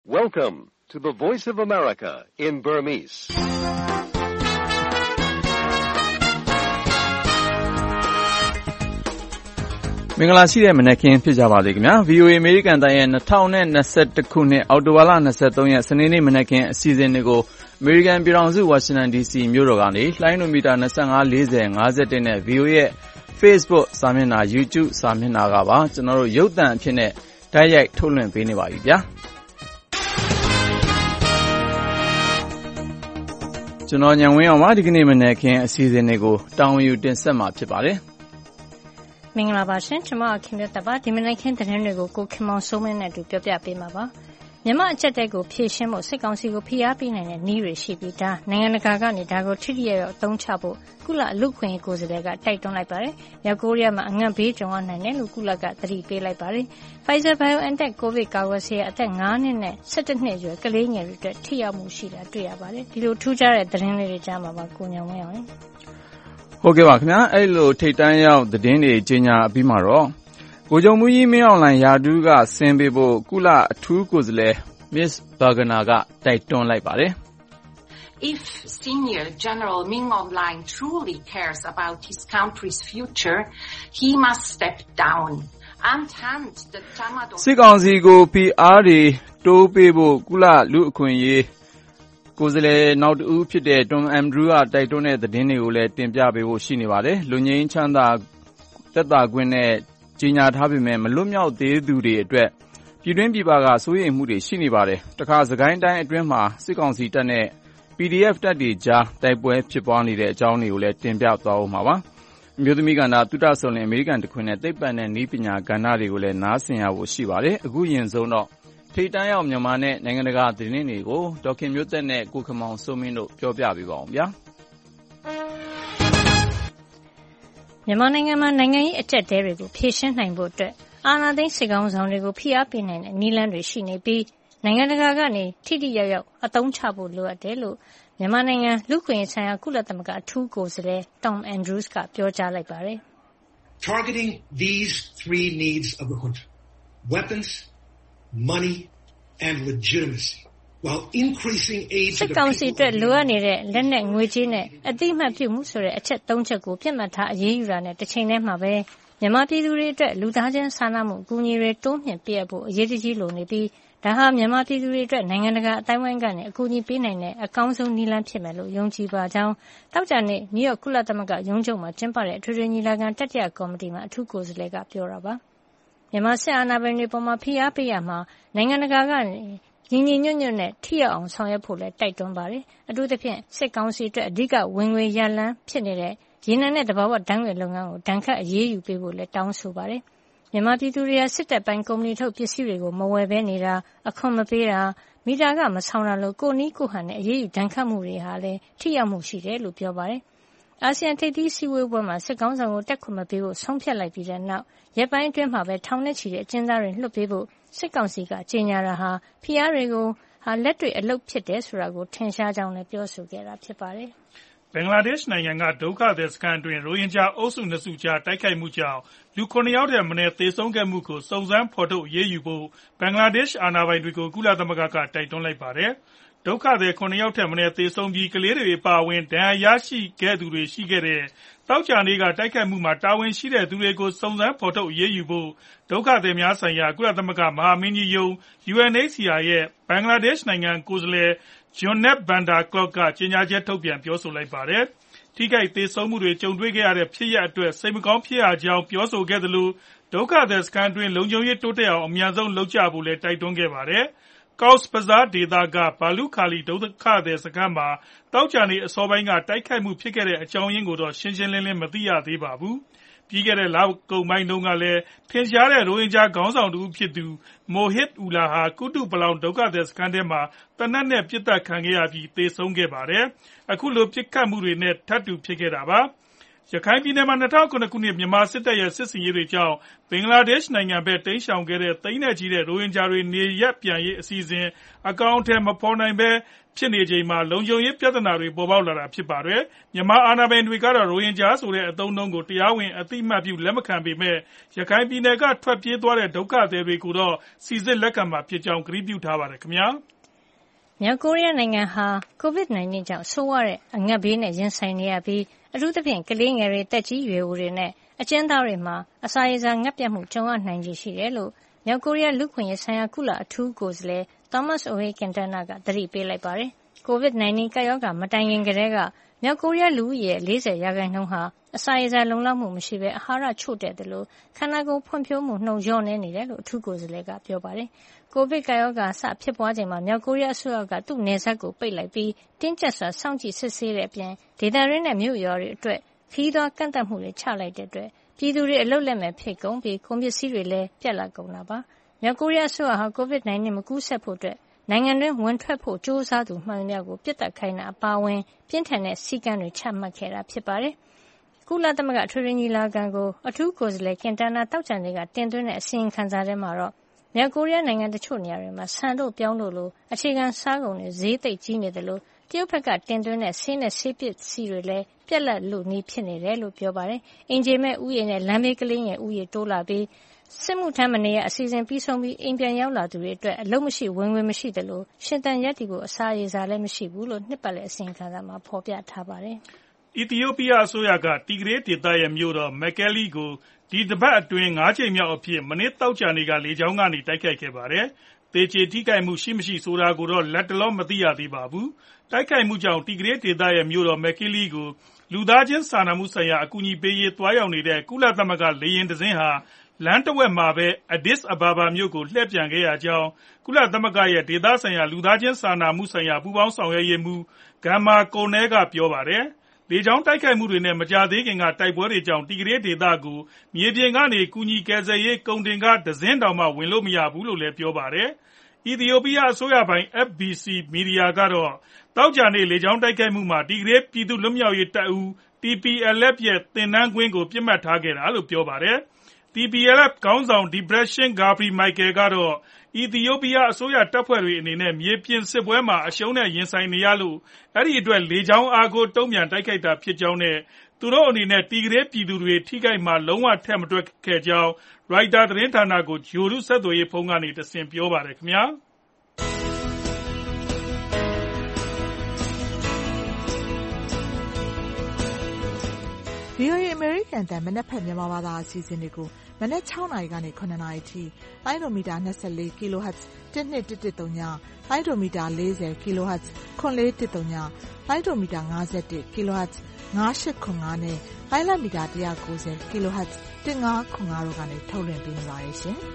Welcome to the Voice of America in Burmese. မင်္ဂလာရှိတဲ့မနက်ခင်းဖြစ်ကြပါစေခင်ဗျာ VOA အမေရိကန်တိုင်းရဲ့2021ခုနှစ်အောက်တိုဘာလ23ရက်စနေနေ့မနက်ခင်းအစီအစဉ်တွေကိုအမေရိကန်ပြည်ထောင်စုဝါရှင်တန် DC မြို့တော်ကနေလှိုင်းနိုမီတာ25 40 51နဲ့ VOA ရဲ့ Facebook စာမျက်နှာ YouTube စာမျက်နှာကပါကျွန်တော်တို့ရုပ်သံအဖြစ်နဲ့တိုက်ရိုက်ထုတ်လွှင့်ပေးနေပါပြီဗျာကျွန်တော်ညံဝင်းအောင်ပါဒီကနေ့မနက်ခင်းအစီအစဉ်တွေကိုတာဝန်ယူတင်ဆက်မှာဖြစ်ပါတယ်မင်္ဂလာပါရှင်ကျွန်မခင်ဗျတ်ပါဒီမနက်ခင်းသတင်းတွေကိုကိုခင်မောင်စိုးမင်းနဲ့အတူပြောပြပေးမှာပါမြန်မာအချက်တဲကိုဖြည့်ရှင်းဖို့စစ်ကောင်စီကိုဖိအားပေးနိုင်တဲ့နည်းတွေရှိပြီးဒါနိုင်ငံတကာကနေဒါကိုထိထိရောက်ရောက်အသုံးချဖို့ကုလလူ့ခွင့်ရေးကိုယ်စားလှယ်ကတိုက်တွန်းလိုက်ပါတယ်မြောက်ကိုရီးယားမှာအငတ်ဘေးကြုံရနိုင်တယ်လို့ကုလကသတိပေးလိုက်ပါတယ် Pfizer BioNTech ကိုဗစ်ကာကွယ်ဆေးအသက်9နှစ်နဲ့17နှစ်အရွယ်ကလေးငယ်တွေအတွက်ထိရောက်မှုရှိတာတွေ့ရပါတယ်ဒီလိုထူးခြားတဲ့သတင်းလေးတွေကြားမှာပါကိုညောင်ဝင်းအောင်ဟုတ်ကဲ့ပါခင်ဗျာအဲ့လိုထိတ်တန်းရောက်သတင်းတွေကြီးညာအပြီးမှာတော့ကိုကြုံမှုကြီးမင်းအောင်လှိုင်ယာဒူးကဆင်းပေးဖို့ကုလအထူးကိုယ်စားလှယ် Miss Bergner ကတိုက်တွန်းလိုက်ပါတယ် If Senior General Min Aung Hlaing truly cares about his country's future, he must step down and hand the Tamadong စစ်ကောင်စီကို PR တွေတိုးပေးဖို့ကုလလူအခွင့်အရေးကိုယ်စားလှယ်နောက်တူဖြစ်တဲ့ Tom Andrew ကတိုက်တွန်းတဲ့သတင်းတွေကိုလည်းတင်ပြပေးဖို့ရှိနေပါတယ်။လူငင်းချမ်းသာသက်သာခွင့်နဲ့ကြီးညာထားပေမဲ့မလွတ်မြောက်သေးသူတွေအတွက်ပြည်တွင်းပြည်ပကစိုးရိမ်မှုတွေရှိနေပါတယ်။တခါစကိုင်းတိုင်းအတွင်းမှာစစ်ကောင်စီတပ်နဲ့ PDF တပ်တွေကြားတိုက်ပွဲဖြစ်ပွားနေတဲ့အကြောင်းတွေကိုလည်းတင်ပြသွားအောင်ပါပါ။အမျိုးသမီးကဏ္ဍသုတဆုံလင်အမေရိကန်တခွင်နဲ့သိပ္ပံနဲ့နည်းပညာကဏ္ဍတွေကိုလည်းနားဆင်ရဖို့ရှိပါတယ်။အခုရင်ဆုံးတော့ထိတ်တန်းရောက်မြန်မာနဲ့နိုင်ငံတကာသတင်းတွေကိုဒေါက်ခင်မျိုးသက်နဲ့ကိုခမောင်စိုးမင်းတို့ပြောပြပေးပါအောင်ဗျာမြန်မာနိုင်ငံမှာနိုင်ငံရေးအကျပ်တဲတွေကိုဖြေရှင်းနိုင်ဖို့အတွက်အာဏာသိမ်းစစ်ကောင်ဆောင်တွေကိုဖိအားပေးနိုင်တဲ့နည်းလမ်းတွေရှိနေပြီးနိုင်ငံတကာကနေထိထိရောက်ရောက်အသုံးချဖို့လိုအပ်တယ်လို့မြန်မာနိုင်ငံလူ့ခွင့်ရေးဆိုင်ရာကုလသမဂ္ဂအထူးကိုယ်စားလှယ် Tom Andrews ကပြောကြားလိုက်ပါတယ် Targeting these three needs of the junta: weapons, money and legitimacy while increasing aid to the စစ်ကောင်စီအတွက်လိုအပ်နေတဲ့လက်နက်ငွေကြေးနဲ့အတိအမှတ်ပြုမှုဆိုတဲ့အချက်၃ချက်ကိုပြတ်မှတ်ထားအရေးယူတာနဲ့တစ်ချိန်တည်းမှာပဲမြန်မာပြည်သူတွေအတွက်လူသားချင်းစာနာမှုအကူအညီတွေတိုးမြှင့်ပေးအပ်ဖို့အရေးကြီးလိုနေပြီးဒါဟာမြန်မာပြည်သူတွေအတွက်နိုင်ငံတကာအတိုင်းအဝိုင်းကနေအကူအညီပေးနိုင်တဲ့အကောင်းဆုံးနည်းလမ်းဖြစ်မယ်လို့ယုံကြည်ပါကြောင်းတောက်ကြနေ့နယူးယောက်ကုလသမဂ္ဂရုံးချုပ်မှာကျင်းပတဲ့အထွေထွေညီလာခံတတိယကော်မတီမှာအထူးကိုယ်စားလှယ်ကပြောတာပါမြန်မာစစ်အာဏာပိုင်တွေပေါ်မှာဖိအားပေးရမှာနိုင်ငံတကာကနေညီညီညွတ်ညွတ်နဲ့ထိရောက်အောင်ဆောင်ရွက်ဖို့လည်းတိုက်တွန်းပါတယ်အထူးသဖြင့်စစ်ကောင်စီအတွက်အဓိကဝင်ငွေရလန်းဖြစ်နေတဲ့ရေနံနဲ့သဘာဝဓာတ်ငွေလုပ်ငန်းကိုဒဏ်ခတ်အရေးယူပေးဖို့လည်းတောင်းဆိုပါတယ်မြန်မာပြည်သူတွေကစစ်တပ်ပိုင်းကုမ္ပဏီထုတ်ပစ္စည်းတွေကိုမဝယ်ဘဲနေတာအခွန်မပေးတာမီတာကမဆောင်တာလို့ကိုနီးကိုဟန်နဲ့အရေးယူဒဏ်ခတ်မှုတွေဟာလည်းထိရောက်မှုရှိတယ်လို့ပြောပါတယ်အာဆီယံထိပ်သီးစည်းဝေးပွဲမှာစစ်ကောင်ဆောင်ကိုတက်ခွင့်မပေးဖို့ဆုံးဖြတ်လိုက်ပြီးတဲ့နောက်ရက်ပိုင်းအတွင်းမှာပဲထောင်နဲ့ချီတဲ့အကျဉ်းသားတွေလွှတ်ပေးဖို့စစ်ကောင်စီကကြေညာတာဟာဖိအားတွေကိုလက်တွေ့အလုပ်ဖြစ်တယ်ဆိုတာကိုထင်ရှားကြောင်းလည်းပြောဆိုခဲ့တာဖြစ်ပါတယ်ဘင်္ဂလားဒေ့ရှ်နိုင်ငံကဒုက္ခသည်စခန်းတွင်ရိုဟင်ဂျာအုပ်စု2စုကြားတိုက်ခိုက်မှုကြောင့်လူ9ယောက်ထက်မနည်းသေဆုံးခဲ့မှုကိုစုံစမ်းဖော်ထုတ်အရေးယူဖို့ဘင်္ဂလားဒေ့ရှ်အာဏာပိုင်တွေကိုကုလသမဂ္ဂကတိုက်တွန်းလိုက်ပါတယ်ဒုက္ခသည်9ယောက်ထက်မနည်းသေဆုံးပြီးကလေးတွေအပါအဝင်ဒဏ်ရာရရှိခဲ့သူတွေရှိခဲ့တဲ့တောက်ချာနေကတိုက်ခိုက်မှုမှာတာဝန်ရှိတဲ့သူတွေကိုစုံစမ်းဖော်ထုတ်အရေးယူဖို့ဒုက္ခသည်များဆိုင်ရာကုလသမဂ္ဂမဟာမင်းကြီးရုံး UNHCR ရဲ့ဘင်္ဂလားဒေ့ရှ်နိုင်ငံကိုယ်စားလှယ် Johannes van der Klaauw ကကြေညာချက်ထုတ်ပြန်ပြောဆိုလိုက်ပါတယ်ထိခိုက်သေဆုံးမှုတွေကြုံတွေ့ခဲ့ရတဲ့ဖြစ်ရပ်အတွက်စိတ်မကောင်းဖြစ်ရကြောင်းပြောဆိုခဲ့သလိုဒုက္ခသည်စခန်းတွင်လုံခြုံရေးတိုးတက်အောင်အများဆုံးလုပ်ကြဖို့လည်းတိုက်တွန်းခဲ့ပါတယ်Cox's Bazar ဒေသကဘာလူခါလီဒုက္ခသည်စခန်းမှာတောက်ချာနေအစောပိုင်းကတိုက်ခိုက်မှုဖြစ်ခဲ့တဲ့အကြောင်းရင်းကိုတော့ရှင်းရှင်းလင်းလင်းမသိရသေးပါဘူးပြီးခဲ့တဲ့လကုန်ပိုင်းတုန်းကလည်းထင်ရှားတဲ့ရိုဟင်ဂျာခေါင်းဆောင်တူဖြစ်သူ Mohib Ullah ဟာကုတုပလောင်ဒုက္ခသည်စခန်းထဲမှာတနက်နဲ့ပစ်တက်ခံခဲ့ရပြီးသေဆုံးခဲ့ပါတယ်အခုလိုပစ်ခတ်မှုတွေနဲ့ထပ်တူဖြစ်ခဲ့တာပါရခိုင်ပြည်နယ်မှာ2009ခုနှစ်မြန်မာစစ်တပ်ရဲ့စစ်ဆင်ရေးတွေကြောင့်ဘင်္ဂလားဒေ့ရှ်နိုင်ငံဘက်တိမ်းရှောင်ခဲ့တဲ့သိန်းနဲ့ချီတဲ့ရိုဟင်ဂျာတွေနေရပ်ပြန်ရေးအစီအစဉ်အကောင့်ထဲမဖော်နိုင်ပဲဖြစ်နေချိန်မှာလုံခြုံရေးပြဿနာတွေပေါ်ပေါက်လာတာဖြစ်ပါတယ်။မြန်မာအာဏာပိုင်တွေကတော့ရိုဟင်ဂျာဆိုတဲ့အသုံးအနှုန်းကိုတရားဝင်အသိအမှတ်ပြုလက်မခံပေမဲ့ရခိုင်ပြည်နယ်ကထွက်ပြေးသွားတဲ့ဒုက္ခသည်တွေကိုတော့စီစစ်လက်ခံမှာဖြစ်ကြောင်းကတိပြုထားပါတယ်ခင်ဗျာ။မြောက်ကိုရီးယားနိုင်ငံဟာ COVID-19 ကြောင့်ဆိုးဝါးတဲ့အငတ်ဘေးနဲ့ရင်ဆိုင်နေရပြီးအထူးသဖြင့်ကလေးငယ်တွေတက်ကြီးရွယ်အိုတွေနဲ့အကျဉ်းသားတွေမှာအစာရေစာငတ်ပြတ်မှုကြုံရနိုင်ခြေရှိတယ်လို့မြောက်ကိုရီးယားလူ့အခွင့်အရေးဆိုင်ရာကုလအထူးကိုယ်စားလှယ် Thomas O'Hagan ကသတိပေးလိုက်ပါတယ်။ COVID-19 ကပ်ရောဂါမတိုင်ခင်ကတည်းကမြောက်ကိုရီးယားလူဦးရေရဲ့40% ဟာအစာရေစာလုံလောက်မှုမရှိဘဲအာဟာရချို့တဲ့တယ်လို့ခန္ဓာကိုယ်ဖွံ့ဖြိုးမှုနှုန်းလျော့နည်းနေတယ်လို့အထူးကိုယ်စားလှယ်ကပြောပါတယ်။ ကိုဗစ်ကပ်ရောဂါစဖြစ်ပွားချိန်မှာမြောက်ကိုရီးယားအစိုးရကသူ့နယ်စပ်ကိုပိတ်လိုက်ပြီးတင်းကျပ်စွာစောင့်ကြည့်စစ်ဆေးတဲ့အပြင်ဒေသတွင်းနဲ့မြို့ရွာတွေအတွက်ခရီးသွားကန့်သတ်မှုတွေချလိုက်တဲ့အတွက်ပြည်သူတွေအလုပ်လက်မဲ့ဖြစ်ကုန်ပြီးကုန်ပစ္စည်းတွေလည်းပြတ်လတ်ကုန်တာပါ။မြောက်ကိုရီးယားအစိုးရဟာ COVID-19 မကူးစက်ဖို့အတွက်နိုင်ငံတွင်းဝင်ထွက်ဖို့ကြိုးစားသူမှန်သမျှကိုပြစ်ဒဏ်ခိုင်းတာအပါအဝင်ပြင်းထန်တဲ့စည်းကမ်းတွေချမှတ်ခဲ့တာဖြစ်ပါတယ်။ကုလသမဂ္ဂအထွေထွေညီလာခံကိုအထူးကိုယ်စားလှယ်ကင်တာနာတောက်ချန်တွေကတင်သွင်းတဲ့အစီရင်ခံစာထဲမှာတော့မြောက်ကိုရီးယားနိုင်ငံတချို့နေရာတွေမှာဆန်တို့ပြောင်းတို့လိုအခြေခံစားကုန်တွေဈေးသိပ်ကြီးနေတယ်လို့တရုတ်ဘက်ကတင်သွင်းတဲ့ဆေးနဲ့ဆေးပစ္စည်းတွေလည်းပြက်လက်လို့နီးဖြစ်နေတယ်လို့ပြောပါတယ်။အင်ဂျီမဲ့ဥယျာဉ်နဲ့လမ်းဘေးကလေးငယ်ဥယျာဉ်တိုးလာပြီးစစ်မှုထမ်းမနေရအစီအစဉ်ပြီးဆုံးပြီးအိမ်ပြန်ရောက်လာသူတွေအတွက်အလုပ်မရှိဝင်ငွေမရှိတယ်လို့ရှင်သန်ရက်တည်ဖို့အစာရေစာလည်းမရှိဘူးလို့နှစ်ပတ်လည်အစီရင်ခံစာမှာဖော်ပြထားပါတယ်။အီသီယိုးပီးယားအစိုးရကတီဂရေးဒေသရဲ့မြို့တော်မက်ကဲလီကိုဒီတပတ်အတွင်း9ချိန်မြောက်အဖြစ်မနေ့တောက်ကြနေကလေကြောင်းကနေတိုက်ခိုက်ခဲ့ပါတယ်။သေကျေထိခိုက်မှုရှိမရှိဆိုတာကိုတော့လက်တလောမသိရသေးပါဘူး။တိုက်ခိုက်မှုကြောင့်တီဂရေးဒေသရဲ့မြို့တော်မက်ကဲလီကိုလူသားချင်းစာနာမှုဆိုင်ရာအကူအညီပေးရေးသွားရောက်နေတဲ့ကုလသမဂ္ဂလေယာဉ်တစ်စင်းဟာလမ်းတဝက်မှာပဲ Addis Ababa မြို့ကိုလှည့်ပြန်ခဲ့ရကြောင်းကုလသမဂ္ဂရဲ့ဒေသဆိုင်ရာလူသားချင်းစာနာမှုဆိုင်ရာပူးပေါင်းဆောင်ရွက်ရေးမှူး Gamma Conel ကပြောပါတယ်။လေကြောင်းတိုက်ခိုက်မှုတွေနဲ့မကြာသေးခင်ကတိုက်ပွဲတွေကြောင့်တီဂရေးဒေသကိုမြေပြင်ကနေကူညီကယ်ဆယ်ရေးကုန်တင်ကားတစ်စင်းတောင်မှဝင်လို့မရဘူးလို့လည်းပြောပါတယ်။အီသီယိုးပီးယားအစိုးရပိုင် FBC မီဒီယာကတော့တောက်ကြနေလေကြောင်းတိုက်ခိုက်မှုမှာတီဂရေးပြည်သူ့လွတ်မြောက်ရေးတပ်ဦး TPLF ရဲ့သင်တန်းကွင်းကိုပစ်မှတ်ထားခဲ့တာလို့ပြောပါတယ်။ TPLF ခေါင်းဆောင် Debretsion Gebremichael ကတော့အီသီယိုးပီးယားအစိုးရတပ်ဖွဲ့တွေအနေနဲ့မြေပြင်စစ်ပွဲမှာအရှုံးနဲ့ရင်ဆိုင်နေရလို့အဲဒီအတွက်လေကြောင်းအားကိုတုံ့ပြန်တိုက်ခိုက်တာဖြစ်ကြောင်းနဲ့သူတို့အနေနဲ့တီဂရေးပြည်သူတွေထိခိုက်မှာလုံးဝထည့်မတွက်ခဲ့ကြောင်း Reuters သတင်းဌာနကိုဂြိုဟ်တုဆက်သွယ်ရေးဖုန်းကနေတဆင့်ပြောပါတယ်ခင်ဗျာ။ VOA အမေရိကန်အသံမနက်ဖြန်မြန်မာဘာသာအစီအစဉ်တွေကိုမနက်6နာရီကနေ9နာရီထိလိုင်းဒိုမီတာ24 kHz 12110လိုင်းဒိုမီတာ40 kHz 9410လိုင်းဒိုမီတာ51 kHz 9895နဲ့လိုင်းလမီတာ190 kHz 1505တို့ကနေထုတ်လွှင့်ပေးနေပါတယ်ရှင်။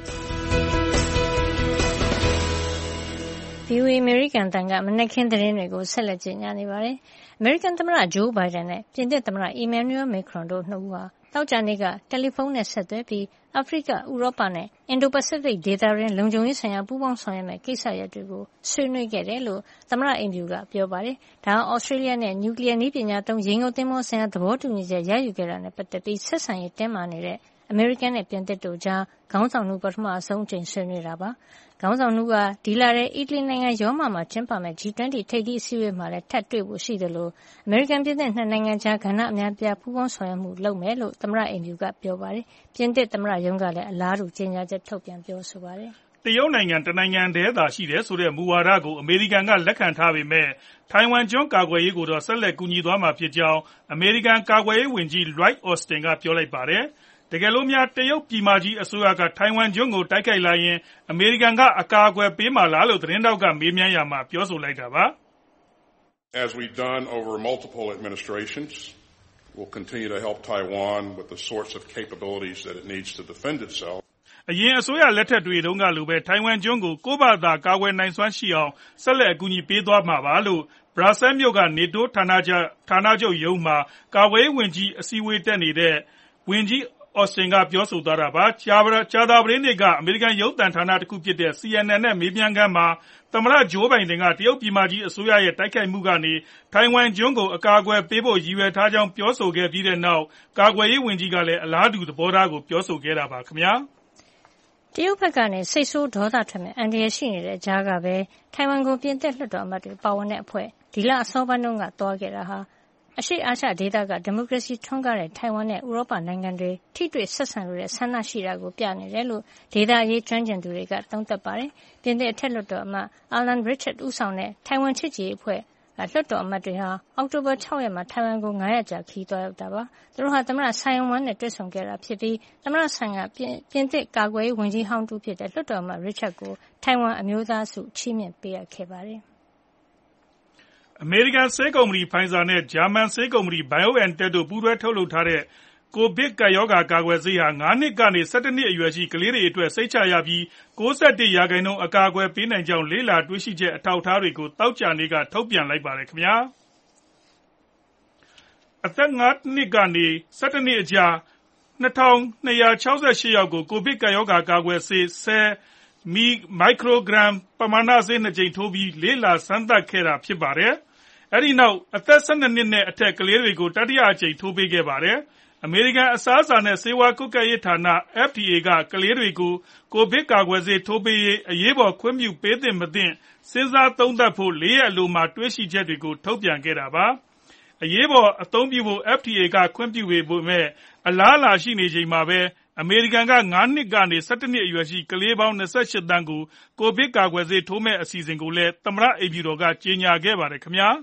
VOA အမေရိကန်အသံကမနက်ခင်းသတင်းတွေကိုဆက်လက်ကြေညာနေပါတယ်။အမေရိကန်သမ္မတဂျိုးဘိုင်ဒန်နဲ့ပြင်သစ်သမ္မတအီမန်နျူရယ်မက်ခရွန်တို့နှစ်ဦးဟာသောကြာနေ့ကတယ်လီဖုန်းနဲ့ဆက်သွယ်ပြီးအာဖရိက၊ဥရောပနဲ့အင်ဒိုပစိဖိတ်ဒေသတွင်းလုံခြုံရေးဆိုင်ရာပူးပေါင်းဆောင်ရွက်မယ့်ကိစ္စရပ်တွေကိုဆွေးနွေးခဲ့တယ်လို့သမ္မတအိမ်ဖြူကပြောပါတယ်။ဒါဟာသြစတြေးလျနဲ့နျူကလီးယားနည်းပညာသုံးရေငုပ်သင်္ဘောဆိုင်ရာသဘောတူညီချက်ရယူခဲ့တာနဲ့ပတ်သက်ပြီးဆက်ဆံရေးတင်းမာနေတဲ့အမေရိကန်နဲ့ပြင်သစ်တို့ကြားခေါင်းဆောင်နှစ်ဦးပထမဆုံးအကြိမ်ဆွေးနွေးတာပါ။ခေါင်းဆောင်နှစ်ဦးကဒီလထဲအီတလီနိုင်ငံရောမမှာကျင်းပမယ့် G20 ထိပ်သီးအစည်းအဝေးမှာလည်းထပ်တွေ့ဖို့ရှိသလိုအမေရိကန်ပြင်သစ်နှစ်နိုင်ငံကြားကဏ္ဍအများအပြားပူးပေါင်းဆောင်ရွက်မှုလုပ်မယ်လို့သမ္မတအိမ်ဖြူကပြောပါတယ်။ပြင်သစ်သမ္မတရုံးကလည်းအလားတူကြေညာချက်ထုတ်ပြန်ပြောဆိုပါတယ်။တရုတ်နိုင်ငံတနိုင်ငံတည်းသာရှိတယ်ဆိုတဲ့မူဝါဒကိုအမေရိကန်ကလက်ခံထားပေမဲ့ထိုင်ဝမ်ကျွန်းကာကွယ်ရေးကိုတော့ဆက်လက်ကူညီသွားမှာဖြစ်ကြောင်းအမေရိကန်ကာကွယ်ရေးဝန်ကြီး Lloyd Austin ကပြောလိုက်ပါတယ်။တကယ်လို့များတရုတ်ပြည်မကြီးအစိုးရကထိုင်ဝမ်ကျွန်းကိုတိုက်ခိုက်လာရင်အမေရိကန်ကအကာအကွယ်ပေးမှာလားလို့သတင်းတောက်ကမေးမြန်းရာမှာပြောဆိုလိုက်တာပါ။ As we've done over multiple administrations, we'll continue to help Taiwan with the sorts of capabilities that it needs to defend itself. အရင်အစိုးရလက်ထက်တွေတုန်းကလိုပဲထိုင်ဝမ်ကျွန်းကိုကိုယ့်ဘာသာကာကွယ်နိုင်စွမ်းရှိအောင်ဆက်လက်အကူအညီပေးသွားမှာပါလို့ဘရပ်ဆဲလ်မြို့က NATO ဌာနချုပ်ရုံးမှာကာကွယ်ရေးဝန်ကြီးအစည်းအဝေးတက်နေတဲ့ဝန်ကြီးအော်စတင်ကပြောဆိုသွားတာပါ။ကြာသပတေးနေ့ကအမေရိကန်ရုပ်သံဌာနတစ်ခုဖြစ်တဲ့ CNN နဲ့မေးမြန်းခန်းမှာသမ္မတဂျိုးဘိုင်ဒန်ကတရုတ်ပြည်မကြီးအစိုးရရဲ့တိုက်ခိုက်မှုကနေထိုင်ဝမ်ကျွန်းကိုအကာအကွယ်ပေးဖို့ရည်ရွယ်ထားကြောင်းပြောဆိုခဲ့ပြီးတဲ့နောက်ကာကွယ်ရေးဝန်ကြီးကလည်းအလားတူသဘောထားကိုပြောဆိုခဲ့တာပါခင်ဗျာတရုတ်ဘက်ကနေစိတ်ဆိုးဒေါသထွက်မဲ့အန္တရာယ်ရှိနေတဲ့ကြားကပဲထိုင်ဝမ်ကိုပြင်သစ်လွှတ်တော်အမတ်တွေပါဝင်တဲ့အဖွဲ့ဒီလအစောပိုင်းတုန်းကသွားခဲ့တာဟာအရှေ့အာရှဒေသကဒီမိုကရေစီထွန်းကားတဲ့ထိုင်ဝမ်နဲ့ဥရောပနိုင်ငံတွေထိတွေ့ဆက်ဆံလိုတဲ့ဆန္ဒရှိတာကိုပြနေတယ်လို့ဒေသရေးကျွမ်းကျင်သူတွေကသုံးသပ်ပါတယ်။ပြင်သစ်အထက်လွှတ်တော်အမတ် Alan Richard ဦးဆောင်တဲ့ထိုင်ဝမ်ချစ်ကြည်ရေးအဖွဲ့လွှတ်တော်အမတ်တွေဟာအောက်တိုဘာ6ရက်မှာထိုင်ဝမ်ကို9ရက်ကြာခရီးသွားရောက်တာပါ။သူတို့ဟာသမ္မတဆိုင်ယွမ်ဝမ်နဲ့တွေ့ဆုံခဲ့တာဖြစ်ပြီးသမ္မတဆိုင်ကပြင်သစ်ကာကွယ်ရေးဝန်ကြီးဟောင်းတူဖြစ်တဲ့လွှတ်တော်အမတ် Richard ကိုထိုင်ဝမ်အမျိုးသားဆုချီးမြှင့်ပေးအပ်ခဲ့ပါတယ်။အမေရိကန်ဆေးကုမ္ပဏီ Pfizer နဲ့ဂျာမန်ဆေးကုမ္ပဏီ BioNTech တို့ပူးတွဲထုတ်လုပ်ထားတဲ့ကိုဗစ်ကပ်ရောဂါကာကွယ်ဆေးဟာ9နှစ်ကနေ17နှစ်အရွယ်ရှိကလေးတွေအတွက်စိတ်ချရပြီး91%အကာအကွယ်ပေးနိုင်ကြောင်းလေ့လာတွေ့ရှိချက်အထောက်အထားတွေကိုသောကြာနေ့ကထုတ်ပြန်လိုက်ပါတယ်ခင်ဗျာအသက်9နှစ်ကနေ17နှစ်အကြား2268ယောက်ကိုကိုဗစ်ကပ်ရောဂါကာကွယ်ဆေး10မိုက်ခရိုဂရမ်ပမာဏဆေး2ကြိမ်ထိုးပြီးလေ့လာစမ်းသပ်ခဲ့တာဖြစ်ပါတယ်အဲဒီနောက်အသက်12နှစ်နဲ့အထက်ကလေးတွေကိုတတိယအကြိမ်ထိုးပေးခဲ့ပါတယ်အမေရိကန်အစားအစာနဲ့ဆေးဝါးကွပ်ကဲရေးဌာန FDA ကကလေးတွေကိုကိုဗစ်ကာကွယ်ဆေးထိုးပေးရေးအရေးပေါ်ခွင့်ပြုပေးသင့်မသင့်စဉ်းစားသုံးသပ်ဖို့4ရက်အလိုမှာတွေ့ရှိချက်တွေကိုထုတ်ပြန်ခဲ့တာပါအရေးပေါ်အသုံးပြုဖို့ FDA ကခွင့်ပြုပေမဲ့အလားအလာရှိနေချိန်မှာပဲအမေရိကန်က9နှစ်ကနေ17နှစ်အရွယ်ရှိကလေးပေါင်း28သန်းကိုကိုဗစ်ကာကွယ်ဆေးထိုးမဲ့အစီအစဉ်ကိုလည်းသမ္မတအိမ်ဖြူတော်ကကြေညာခဲ့ပါတယ်ခင်ဗျာ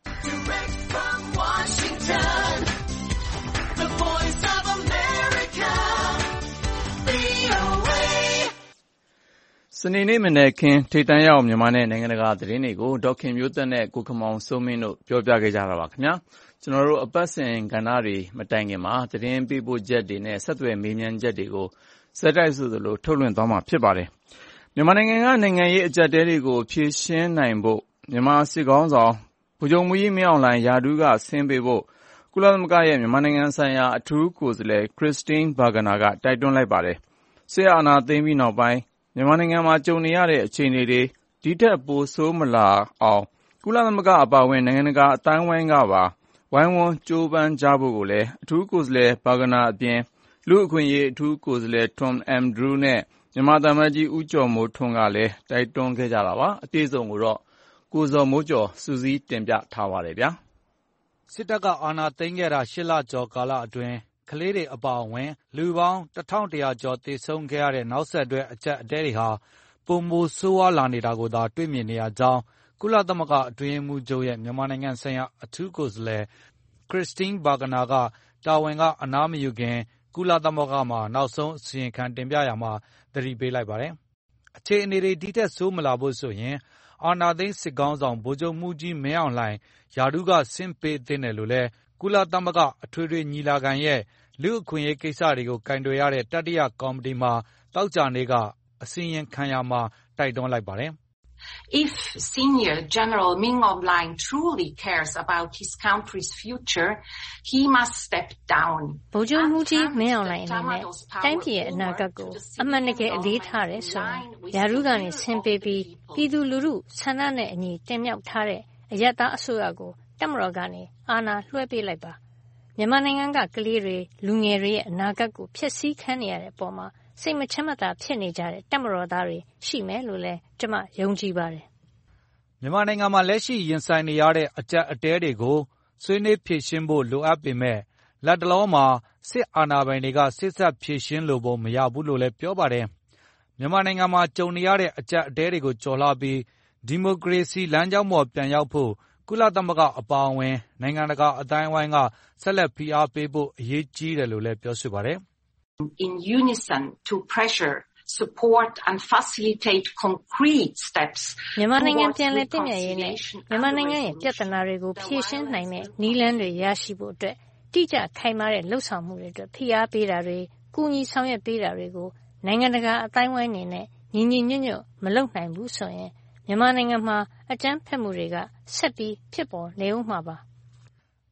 စနေနေ့မနက်ခင်းထိပ်တန်းရောက်မြန်မာနဲ့နိုင်ငံတကာသတင်းတွေကိုဒေါက်ခင်မျိုးသက်နဲ့ကိုခမောင်စိုးမင်းတို့ပြောပြခဲ့ကြတာပါခင်ဗျာကျွန်တော်တို့အပတ်စဉ်ကဏ္ဍတွေမတိုင်ခင်မှာသတင်းပေးပို့ချက်တွေနဲ့ဆက်သွယ်မေးမြန်းချက်တွေကိုစက်တိုက်ဆိုသလိုထုတ်လွှင့်သွားမှာဖြစ်ပါတယ်မြန်မာနိုင်ငံကနိုင်ငံရေးအကျပ်အတည်းတွေကိုဖြေရှင်းနိုင်ဖို့မြန်မာစစ်ခေါင်းဆောင်ဗိုလ်ချုပ်မှူးကြီးမင်းအောင်လှိုင်ရာထူးကဆင်းပေးဖို့ကုလသမဂ္ဂရဲ့မြန်မာနိုင်ငံဆိုင်ရာအထူးကိုယ်စားလှယ်ခရစ္စတင်းဘာဂနာကတိုက်တွန်းလိုက်ပါတယ်စစ်အာဏာသိမ်းပြီးနောက်ပိုင်းမြန်မာနိုင်ငံမှာကြုံနေရတဲ့အခြေအနေတွေဒီထက်ပိုဆိုးမလာအောင်ကုလသမဂ္ဂအပါအဝင်နိုင်ငံတကာအတိုင်းအဝိုင်းကပါဝိုင်းဝန်းကြိုးပမ်းကြဖို့ကိုလည်းအထူးကိုယ်စားလှယ်ဘာဂနာအပြင်လူ့အခွင့်အရေးအထူးကိုယ်စားလှယ် Tom Andrews နဲ့မြန်မာသံအမတ်ကြီးဦးကျော်မိုးထွန်းကလည်းတိုက်တွန်းခဲ့ကြတာပါအပြည့်အစုံကိုတော့ကိုဇော်မိုးကျော်စုစည်းတင်ပြထားပါတယ်ဗျာစစ်တပ်ကအာဏာသိမ်းခဲ့တာ8လကျော်ကာလအတွင်းကလေးတွေအပါအဝင်လူပေါင်း1100ကျော်သေဆုံးခဲ့ရတဲ့နောက်ဆက်တွဲအကျပ်အတည်းတွေဟာပိုမိုဆိုးဝါးလာနေတာကိုသာတွေ့မြင်နေရကြောင်းကုလသမဂ္ဂအတွင်းရေးမှူးချုပ်ရဲ့မြန်မာနိုင်ငံဆိုင်ရာအထူးကိုယ်စားလှယ်ခရစ္စတင်းဘာဂနာကတာဝန်ကအနားမယူခင်ကုလသမဂ္ဂမှာနောက်ဆုံးအစီရင်ခံတင်ပြရာမှာသတိပေးလိုက်ပါတယ်။အခြေအနေတွေဒီထက်ဆိုးမလာဖို့ဆိုရင်အာဏာသိမ်းစစ်ခေါင်းဆောင်ဗိုလ်ချုပ်မှူးကြီးမင်းအောင်လှိုင်ရာထူးကဆင်းပေးသင့်တယ်လို့လည်းကုလသမဂ္ဂအထွေထွေညီလာခံရဲ့လူ့အခွင့်အရေးကိစ္စတွေကိုကိုင်တွယ်ရတဲ့တတိယကော်မတီမှာသောကြာနေ့ကအစီရင်ခံရာမှာတိုက်တွန်းလိုက်ပါတယ် If Senior General Min Aung Hlaing truly cares about his country's future, he must step down. ဗိုလ်ချုပ်မှူးကြီးမင်းအောင်လှိုင်အနေနဲ့တိုင်းပြည်ရဲ့အနာဂတ်ကိုအမှန်တကယ်အလေးထားတယ်ဆိုရင်ရာထူးကနေဆင်းပေးပြီးပြည်သူလူထုဆန္ဒနဲ့အညီတင်မြှောက်ထားတဲ့အရပ်သားအစိုးရကိုတပ်မတော်ကနေအာဏာလွှဲပေးလိုက်ပါမြန်မာနိုင်ငံကကလေးတွေလူငယ်တွေရဲ့အနာဂတ်ကိုဖျက်ဆီးခံနေရတဲ့အပေါ်မှာစိတ်မချမ်းမသာဖြစ်နေကြတဲ့တပ်မတော်သားတွေရှိမယ်လို့လည်းကျွန်မယုံကြည်ပါတယ်မြန်မာနိုင်ငံမှာလက်ရှိရင်ဆိုင်နေရတဲ့အကျပ်အတည်းတွေကိုဆွေးနွေးဖြေရှင်းဖို့လိုအပ်ပေမဲ့လက်တလောမှာစစ်အာဏာပိုင်တွေကစစ်ဆက်ဖြေရှင်းလိုဖို့မရဘူးလို့လည်းပြောပါတယ်မြန်မာနိုင်ငံမှာကြုံနေရတဲ့အကျပ်အတည်းတွေကိုကျော်လွှားပြီးဒီမိုကရေစီလမ်းကြောင်းပေါ်ပြန်ရောက်ဖို့ကုလသမဂ္ဂအပါအဝင်နိုင်ငံတကာအတိုင်းအဝိုင်းကဆက်လက်ဖိအားပေးဖို့အရေးကြီးတယ်လို့လည်းပြောဆိုပါတယ် In unison to pressure, support and facilitate concrete steps မြန်မာနိုင်ငံပြန်လည်တည်မြဲရေးနဲ့မြန်မာနိုင်ငံရဲ့ပြဿနာတွေကိုဖြေရှင်းနိုင်မယ့်နည်းလမ်းတွေရရှိဖို့အတွက်တိကျခိုင်မာတဲ့လှုပ်ဆောင်မှုတွေအတွက်ဖိအားပေးတာတွေကူညီဆောင်ရွက်ပေးတာတွေကိုနိုင်ငံတကာအတိုင်းအဝိုင်းနေနဲ့ညီညီညွတ်ညွတ်မလုပ်နိုင်ဘူးဆိုရင်မြန်မာနိုင်ငံမှာအကြမ်းဖက်မှုတွေကဆက်ပြီးဖြစ်ပေါ်နေဦးမှာပါ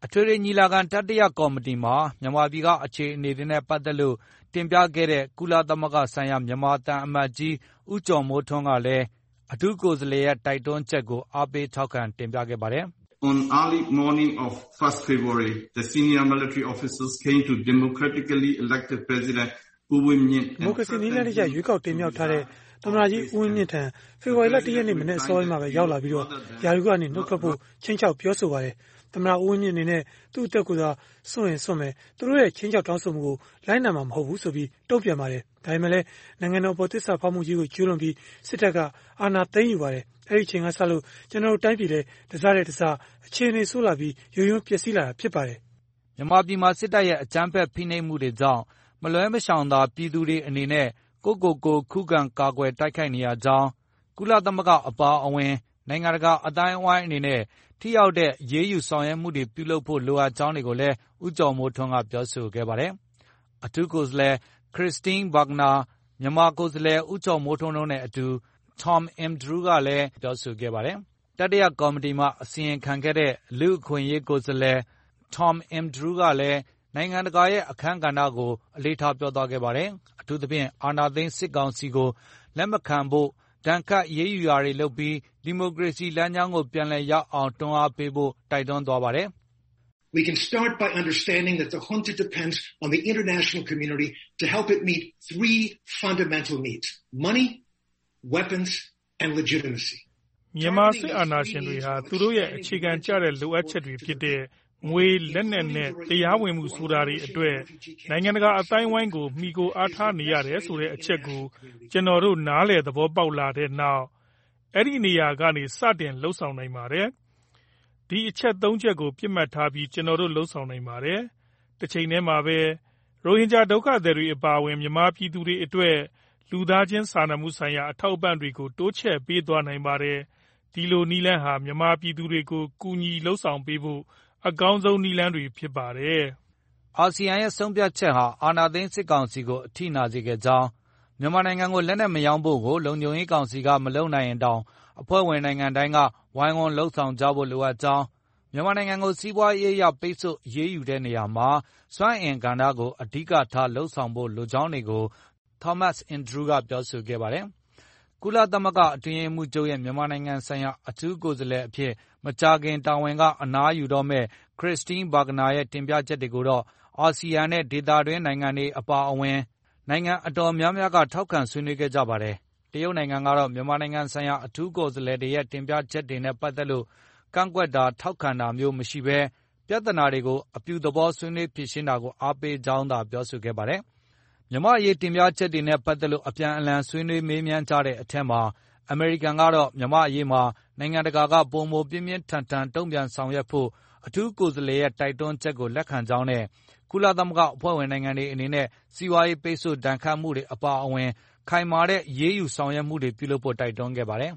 အထွေထွေညီလာခံတတိယကော်မတီမှာမြန်မာပြည်ကအခြေအနေတွေနဲ့ပတ်သက်လို့တင်ပြခဲ့တဲ့ကုလသမဂ္ဂဆိုင်ရာမြန်မာသံအမတ်ကြီးဦးကျော်မိုးထွန်းကလည်းအထူးကိုယ်စားလှယ်ရဲ့တိုက်တွန်းချက်ကိုအားပေးထောက်ခံတင်ပြခဲ့ပါတယ်။ On early morning of 1st February, the senior military officers came to democratically elected President ဦးဝင်းမြင့်ဒီမိုကရေစီနည်းလမ်းတကျရွေးကောက်တင်မြှောက်ထားတဲ့သမ္မတကြီးဦးဝင်းမြင့်ထံဖေဖော်ဝါရီလ 1 ရက်နေ့မနေ့အစောပိုင်းမှာပဲရောက်လာပြီးတော့ယာရုကနေနှုတ်ထွက်ဖို့ချင်းချောက်ပြောဆိုပါတယ်။သမ္မတဦးဝင်းမြင့်အနေနဲ့သူ့အသက်ကိုသာစွန့်ရင်စွန့်မယ်သူတို့ရဲ့ချင်းချောက်တောင်းဆိုမှုကိုလိုက်နာမှာမဟုတ်ဘူးဆိုပြီးတုံ့ပြန်ပါတယ်။ဒါပေမဲ့လည်းနိုင်ငံတော်ပေါ်သစ္စာဖောက်မှုကြီးကိုကျူးလွန်ပြီးစစ်တပ်ကအာဏာသိမ်းယူပါတယ်။အဲဒီအချိန်ကစလို့ကျွန်တော်တို့တိုင်းပြည်လည်းတစားတဲ့တစားအခြေအနေဆိုးလာပြီးယိုယွင်းပျက်စီးလာတာဖြစ်ပါတယ်။မြန်မာပြည်မှာစစ်တပ်ရဲ့အကြမ်းဖက်ဖိနှိပ်မှုတွေကြောင့်မလွဲမရှောင်သာပြည်သူတွေအနေနဲ့ကိုခုခံကာကွယ်တိုက်ခိုက်နေရကြောင်းကုလသမဂ္ဂအပါအဝင်နိုင်ငံတကာအတိုင်းအဝိုင်းအနေနဲ့ထိရောက်တဲ့ရေးယူဆောင်ရွက်မှုတွေပြုလုပ်ဖို့လိုအပ်ကြောင်းတွေကိုလည်းဦးကျော်မိုးထွန်းကပြောဆိုခဲ့ပါတယ်။အထူးကိုယ်စားလှယ်ခရစ်စတင်းဘာဂနာမြန်မာကိုယ်စားလှယ်ဦးကျော်မိုးထွန်းတို့နဲ့အတူ Tom Andrew ကလည်းပြောဆိုခဲ့ပါတယ်။တတိယကော်မတီမှအစီရင်ခံခဲ့တဲ့လူ့အခွင့်အရေးကိုယ်စားလှယ် Tom Andrew ကလည်းနိုင်ငံတကာရဲ့အခန်းကဏ္ဍကိုအလေးထားပြောသွားခဲ့ပါတယ်။အထူးသဖြင့်အာဏာသိမ်းစစ်ကောင်စီကိုလက်မခံဖို့ဒဏ်ခတ်ရေးယူရာတွေလုပ်ပြီးဒီမိုကရေစီလမ်းကြောင်းကိုပြန်လည်ရောက်အောင်တွန်းအားပေးဖို့တိုက်တွန်းသွားပါတယ်။ We can start by understanding that the junta depends on the international community to help it meet three fundamental needs: money, weapons, and legitimacy. မြန်မာစစ်အာဏာရှင်တွေဟာသူတို့ရဲ့အခြေခံကျတဲ့လိုအပ်ချက်တွေဖြစ်တဲ့ငွေလက်နက်နဲ့တရားဝင်မှုဆိုတာတွေအတွက်နိုင်ငံတကာအတိုင်းဝိုင်းကိုမှီခိုအားထားနေရတယ်ဆိုတဲ့အချက်ကိုကျွန်တော်တို့နားလည်သဘောပေါက်လာတဲ့နောက်အဲ့ဒီနေရာကနေစတင်လှုပ်ဆောင်နိုင်ပါတယ်။ဒီအချက်၃ချက်ကိုပြစ်မှတ်ထားပြီးကျွန်တော်တို့လှုပ်ဆောင်နိုင်ပါတယ်။တစ်ချိန်တည်းမှာပဲရိုဟင်ဂျာဒုက္ခသည်တွေအပါအဝင်မြန်မာပြည်သူတွေအတွက်လူသားချင်းစာနာမှုဆိုင်ရာအထောက်အပံ့တွေကိုတိုးချဲ့ပေးသွားနိုင်ပါတယ်။ဒီလိုနည်းလမ်းဟာမြန်မာပြည်သူတွေကိုကူညီလှုပ်ဆောင်ပေးဖို့အကောင်းဆုံးနည်းလမ်းတွေဖြစ်ပါတယ်။အာဆီယံရဲ့ဆုံးဖြတ်ချက်ဟာအာဏာသိမ်းစစ်ကောင်စီကိုအထိနာစေခဲ့ကြောင်းမြန်မာနိုင်ငံကိုလက်နက်မရောင်းဖို့ကိုလုံခြုံရေးကောင်စီကမလုပ်နိုင်ရင်တောင်အဖွဲ့ဝင်နိုင်ငံတိုင်းကဝိုင်းဝန်းလှုပ်ဆောင်ကြဖို့လိုအပ်ကြောင်းမြန်မာနိုင်ငံကိုစီးပွားရေးအရပိတ်ဆို့အရေးယူတဲ့နေရာမှာစွမ်းအင်ကဏ္ဍကိုအဓိကထားလှုပ်ဆောင်ဖို့လိုကြောင်းတွေကို Thomas Andrew ကပြောဆိုခဲ့ပါတယ်။ကုလသမဂ္ဂအတွင်းရေးမှူးချုပ်ရဲ့မြန်မာနိုင်ငံဆိုင်ရာအထူးကိုယ်စားလှယ်အဖြစ်မကြာခင်တာဝန်ကအနားယူတော့မဲ့ခရစ်စတင်းဘာဂနာရဲ့တင်ပြချက်တွေကိုတော့အာဆီယံနဲ့ဒေသတွင်းနိုင်ငံတွေအပါအဝင်နိုင်ငံအတော်များများကထောက်ခံဆွေးနွေးခဲ့ကြပါတယ်။တရုတ်နိုင်ငံကတော့မြန်မာနိုင်ငံဆိုင်ရာအထူးကိုယ်စားလှယ်တွေရဲ့တင်ပြချက်တွေနဲ့ပတ်သက်လို့ကန့်ကွက်တာထောက်ခံတာမျိုးမရှိဘဲပြဿနာတွေကိုအပြုသဘောဆွေးနွေးဖြေရှင်းတာကိုအားပေးကြောင်းသာပြောဆိုခဲ့ပါတယ်။မြန်မာအရေးတင်ပြချက်တွေနဲ့ပတ်သက်လို့အပြန်အလှန်ဆွေးနွေးမေးမြန်းကြတဲ့အထက်မှာအမေရိကန်ကတော့မြန်မာအရေးမှာနိုင်ငံတကာကပုံမပြင်းပြင်းထန်ထန်တုံ့ပြန်ဆောင်ရွက်ဖို့အထူးကိုယ်စားလှယ်ရဲ့တိုက်တွန်းချက်ကိုလက်ခံကြောင်းနဲ့ကုလသမဂ္ဂအဖွဲ့ဝင်နိုင်ငံတွေအနေနဲ့စီးပွားရေးပိတ်ဆို့ဒဏ်ခတ်မှုတွေအပါအဝင်ခိုင်မာတဲ့ရေးယူဆောင်ရွက်မှုတွေပြုလုပ်ဖို့တိုက်တွန်းခဲ့ပါတယ်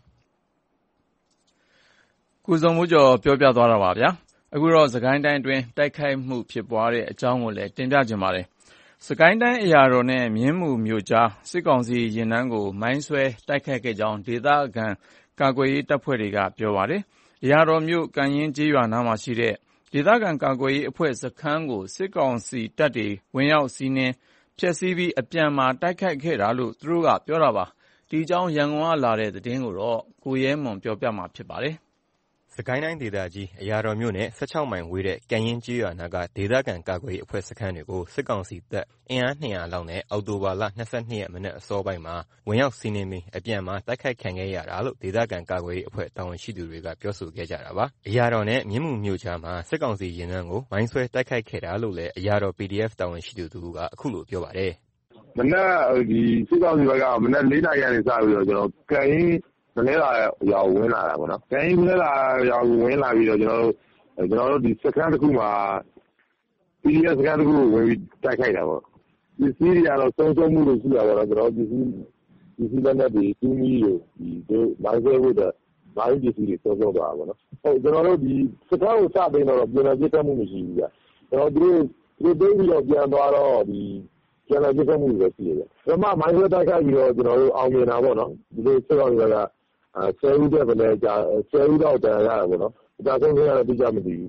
။ကုစုံမိုးကျော်ပြောပြသွားတာပါဗျာ။အခုတော့စကိုင်းတိုင်းအတွင်းတိုက်ခိုက်မှုဖြစ်ပွားတဲ့အကြောင်းကိုလည်းတင်ပြခြင်းပါတယ်။စကိုင်းတိုင်းအရာတော်နဲ့မြင်းမူမြို့ကြားစစ်ကောင်စီရင်နှန်းကိုမိုင်းဆွဲတိုက်ခိုက်ခဲ့ကြောင်းဒေသခံကာကွယ်ရေးတပ်ဖွဲ့တွေကပြောပါတယ်။အရာတော်မြို့ကံရင်ကျေးရွာနားမှာရှိတဲ့ဒေသခံကာကွယ်ရေးအဖွဲ့စခန်းကိုစစ်ကောင်စီတပ်တွေဝင်ရောက်စီးနင်းဖျက်ဆီးပြီးအပြန်မှာတိုက်ခိုက်ခဲ့တာလို့သူတို့ကပြောတာပါ။ဒီအကြောင်းရန်ကုန်ကလာတဲ့သတင်းကိုတော့ကိုရဲမွန်ပြောပြမှာဖြစ်ပါတယ်။စကိုင်းတိုင်းဒေသကြီးအရာတော်မြို့နဲ့16မိုင်ဝေးတဲ့ကံရင်ကျေးရွာနာကဒေသခံကာကွယ်ရေးအဖွဲ့စခန်းတွေကိုစစ်ကောင်စီတပ်အင်အား200လောက်နဲ့အောက်တိုဘာလ22ရက်မနေ့အစောပိုင်းမှာဝင်ရောက်စီးနင်းပြီးအပြန်မှာတိုက်ခိုက်ခံခဲ့ရတာလို့ဒေသခံကာကွယ်ရေးအဖွဲ့တာဝန်ရှိသူတွေကပြောဆိုခဲ့ကြတာပါ။အရာတော်နဲ့မြင်းမူမြို့ကြားမှာစစ်ကောင်စီရင်နှန်းကိုမိုင်းဆွဲတိုက်ခိုက်ခဲ့တာလို့လည်းအရာတော် PDF တာဝန်ရှိသူတို့ကအခုလိုပြောပါတယ်။မနေ့ဒီစစ်ကောင်စီဘက်ကမနေ့4နာရီကနေစပြီးတော့ကျွန်တော်ကံရင်မလဲလာရောက်ဝင်လာတာပေါ့နော်။ကံရင်မလဲလာရောက်ဝင်လာပြီးတော့ကျွန်တော်တို့ဒီစခန်းတစ်ခုမှာ PDF စခန်းတစ်ခုကိုဝင်ပြီးတိုက်ခိုက်တာပေါ့။ဒီစီးရီယာတော့ဆုံးရှုံးမှုတွေရှိတာပေါ့နော်။ကျွန်တော်ဒီစီလက်နက်တွေတူးမီးတွေဒီမိုင်းဆွဲဖို့တဲ့မိုင်းပစ္စည်းတွေဆုံးရှုံးသွားတာပေါ့နော်။ဟုတ်ကျွန်တော်တို့ဒီစခန်းကိုစပြီးတော့ပြန်လည်ပြတ်မှုမရှိဘူးဗျ။ကျွန်တော်တို့သိပြီးတော့ပြန်သွားတော့ဒီပြန်လည်ပြတ်မှုတွေရှိတယ်ဗျ။ဒါမှမိုင်းဆွဲတိုက်ခိုက်ပြီးတော့ကျွန်တော်တို့အောင်မြင်တာပေါ့နော်။ဒီလိုစက်တော်တွေက10ဦးတက်ပဲကြာ10ဦးတော့ကြာရတာပေါ့နော်။ဒါဆုံးရတာတိကျမသိဘူး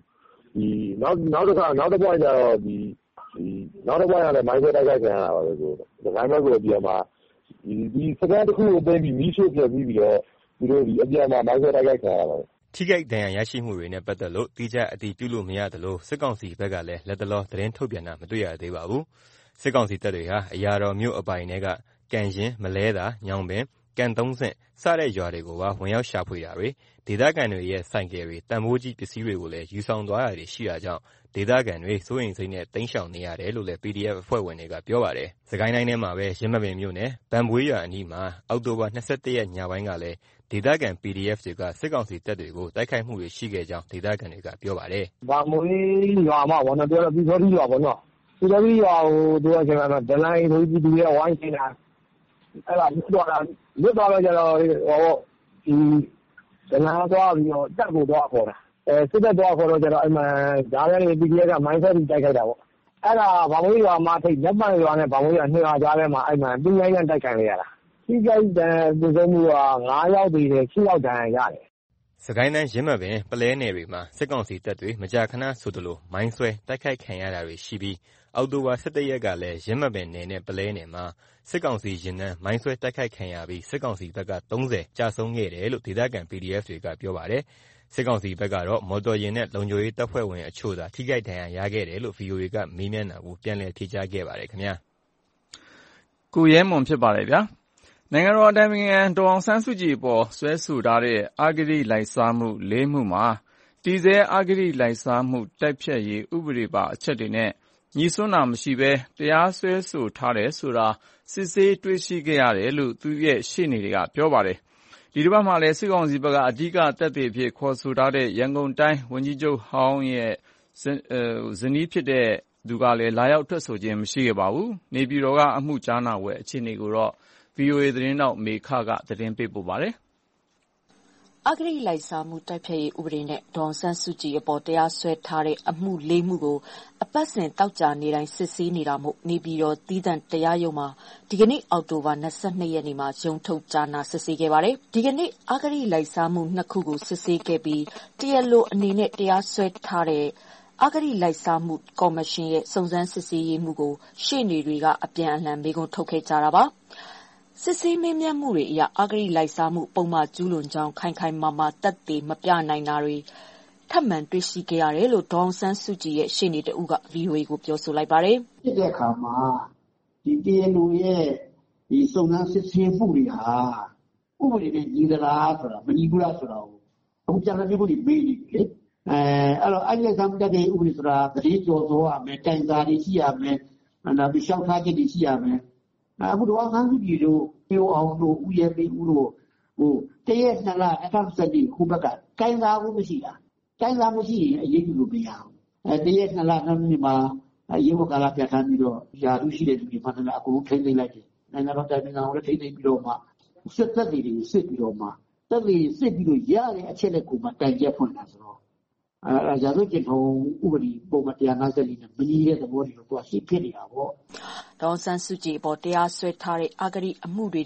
နောက်တစ်point ကျတော့နောက်တစ်point ကလည်းမိုင်းဆွဲတိုက်ခိုက်ခံရတာပါပဲကို။ဒါမှမဟုတ်ဒီမှာဒီစကန်တစ်ခုကိုသိပြီးမီးရှို့ပြပြီးတော့သူတို့ဒီအပြန်မှာမိုင်းဆွဲတိုက်ခိုက်ခံရတာပါပဲ။ထိခိုက်ဒဏ်ရာရရှိမှုတွေနဲ့ပတ်သက်လို့တိကျအတည်ပြုလို့မရသလိုစစ်ကောင်စီဘက်ကလည်းလက်တလောသတင်းထုတ်ပြန်တာမတွေ့ရသေးပါဘူး။စစ်ကောင်စီတပ်တွေဟာအရာတော်မြို့အပိုင်ထဲကကံရင်မလဲသာညောင်ပင်ကံသုံးဆင့်စတဲ့ရွာတွေကိုပါဝင်ရောက်ရှာဖွေတာတွေဒေသခံတွေရဲ့ဆိုင်ကယ်တွေတန်ဖိုးကြီးပစ္စည်းတွေကိုလည်းယူဆောင်သွားတာတွေရှိတာကြောင့်ဒေသခံတွေစိုးရိမ်စိတ်နဲ့တိမ်းရှောင်နေရတယ်လို့လည်း PDF အဖွဲ့ဝင်တွေကပြောပါတယ်။စကိုင်းတိုင်းထဲမှာပဲရင်းမပင်မြို့နယ်ဗန်ဘွေးရွာအနီးမှာအောက်တိုဘာ21ရက်ညပိုင်းကလည်းဒေသခံ PDF တွေကစစ်ကောင်စီတပ်တွေကိုတိုက်ခိုက်မှုတွေရှိခဲ့ကြောင်းဒေသခံတွေကပြောပါတယ်။ဗန်ဘွေးရွာမှာပေါ့နော်ပြောတော့ပြီးသောတိရွာပေါ့နော်။ပြီးသောတိရွာကိုသူကကျတော့ဒလိုင်းဆိုပြီးသူရဲ့ဝိုင်းနေတာအဲ့ဒါလွတ်သွားတော့ကျတော့ဒီဒလန်သွားပြီးတော့တက်ကိုသွားခေါ်တာစစ်တပ်သွားခေါ်တော့ကျတော့အဲ့မှာဒါလည်း PDF ကမိုင်းဆွဲပြီးတိုက်ခိုက်တာပေါ့အဲ့ဒါဗန်ဘွေးရွာမှာထိတ်လက်ပံရွာနဲ့ဗန်ဘွေးရွာ2ရွာကြားထဲမှာအဲ့မှာပြင်းရိုင်းနဲ့တိုက်ခိုက်နေရတာထိခိုက်တဲ့ပြည်စုံမှုက9ယောက်တည်တယ်6ယောက်တန်းရတယ်စကိုင်းတိုင်းရင်းမပင်ပလဲနယ်တွေမှာစစ်ကောင်စီတပ်တွေမကြာခဏဆိုသလိုမိုင်းဆွဲတိုက်ခိုက်ခံရတာတွေရှိပြီးအောက်တိုဘာ17ရက်ကလည်းရင်းမပင်နယ်နဲ့ပလဲနယ်မှာစစ်ကောင်စီရင်နှန်းမိုင်းဆွဲတိုက်ခိုက်ခံရပြီးစစ်ကောင်စီဘက်က30ကြာဆုံးခဲ့တယ်လို့ဒေသခံ PDF တွေကပြောပါတယ်။စစ်ကောင်စီဘက်ကတော့မော်တော်ယာဉ်နဲ့လုံခြုံရေးတပ်ဖွဲ့ဝင်အချို့သာထိခိုက်ဒဏ်ရာရခဲ့တယ်လို့ VOA ကမေးမြန်းတာကိုပြန်လည်ဖြေကြားခဲ့ပါတယ်ခင်ဗျာ။ကိုရဲမွန်ဖြစ်ပါတယ်ဗျာ။နိုင်ငံတော်အတိုင်ပင်ခံဒေါ်အောင်ဆန်းစုကြည်အပေါ်စွဲဆိုထားတဲ့အဂတိလိုက်စားမှု4မှုမှာတည်ဆဲအဂတိလိုက်စားမှုတိုက်ဖျက်ရေးဥပဒေပါအချက်တွေနဲ့ငြိစွန်းတာမရှိဘဲတရားစွဲဆိုထားတယ်ဆိုတာစစ်ဆေးတွေ့ရှိခဲ့ရတယ်လို့သူရဲ့ရှေ့နေတွေကပြောပါတယ်။ဒီတစ်ပတ်မှာလည်းစစ်ကောင်စီဘက်ကအဓိကသက်သေအဖြစ်ခေါ်ဆိုထားတဲ့ရန်ကုန်တိုင်းဝန်ကြီးချုပ်ဟောင်းရဲ့ဇနီးဖြစ်တဲ့သူကလည်းလာရောက်ထွက်ဆိုခြင်းမရှိခဲ့ပါဘူး။နေပြည်တော်ကအမှုကြားနာပွဲအခြေအနေကိုတော့ VOA သတင်းထောက်မေခကသတင်းပေးပို့ပါတယ်။အဂတိလိုက်စားမှုတိုက်ဖျက်ရေးဥပဒေနဲ့ဒေါ်အောင်ဆန်းစုကြည်အပေါ်တရားစွဲထားတဲ့အမှု4မှုကိုအပတ်စဉ်တောက်ကြနေတိုင်းစစ်ဆေးနေတာမို့နေပြည်တော်သီးသန့်တရားရုံးမှာဒီကနေ့အောက်တိုဘာ22ရက်နေ့မှာရုံးထုတ်ကြားနာစစ်ဆေးခဲ့ပါတယ်။ဒီကနေ့အဂတိလိုက်စားမှု2ခုကိုစစ်ဆေးခဲ့ပြီးတရားလိုအနေနဲ့တရားစွဲထားတဲ့အဂတိလိုက်စားမှုကော်မရှင်ရဲ့စုံစမ်းစစ်ဆေးရေးမှုကိုရှေ့နေတွေကအပြန်အလှန်မေးခွန်းထုတ်ခဲ့ကြတာပါ။စစ်ဆေးမေးမြန်းမှုတွေအရအဂတိလိုက်စားမှုပုံမှန်ကျူးလွန်ကြောင်းခိုင်ခိုင်မာမာသက်သေမပြနိုင်တာတွေထပ်မံတွေ့ရှိခဲ့ရတယ်လို့ဒေါ်အောင်ဆန်းစုကြည်ရဲ့ရှေ့နေတဦးက VOA ကိုပြောဆိုလိုက်ပါတယ်။ဖြစ်တဲ့အခါမှာဒီတရားလိုရဲ့ဒီစုံစမ်းစစ်ဆေးမှုတွေဟာဥပဒေနဲ့ညီသလားဆိုတာမညီဘူးလားဆိုတာကိုအခုပြန်လည်ပြောပြီးမေးနေပြီလေ။အဲ့တော့အဂတိလိုက်စားမှုတဲ့ဥပဒေဆိုတာတတိကျော်သောရမယ်တိုင်စာတွေရှိရမယ်နောက်ပြီးရှောက်ထားချက်တွေရှိရမယ်အခုတော့ဆန်းစုကြည်တို့ပြောအောင်တို့ဦးရဲပေးဦးတို့တရက်2လ2024ခုဘက်ကကိုင်းစားမှုမရှိတာကိုင်းစားမှုရှိရင်အရေးယူလို့မရဘူးတရက်2လ20မှာရေဝကာလပြဋ္ဌာန်းပြီးတော့ယာရုရှိတဲ့လူတွေမှလည်းအကုန်လုံးထိန်းသိမ်းလိုက်တယ်နိုင်ငံတော်တိုင်ပင်ခံကိုလည်းထိန်းသိမ်းပြီးတော့မှစစ်သက်တွေကိုစစ်ပြီးတော့မှသက်တွေစစ်ပြီးတော့ရတဲ့အချက်လက်ကိုမှတိုင်ချက်ဖွင့်တာဆိုတော့ရာဇဝတ်ကျင့်ထုံးဥပဒေပုံမှန်154နဲ့မညီတဲ့သဘောတွေကိုသူကရှင်းဖြစ်နေတာပေါ့ဒေါ်ဆန်းစုကြည်အပေါ်တရားစွဲထားတဲ့အဂတိအမှုတွေက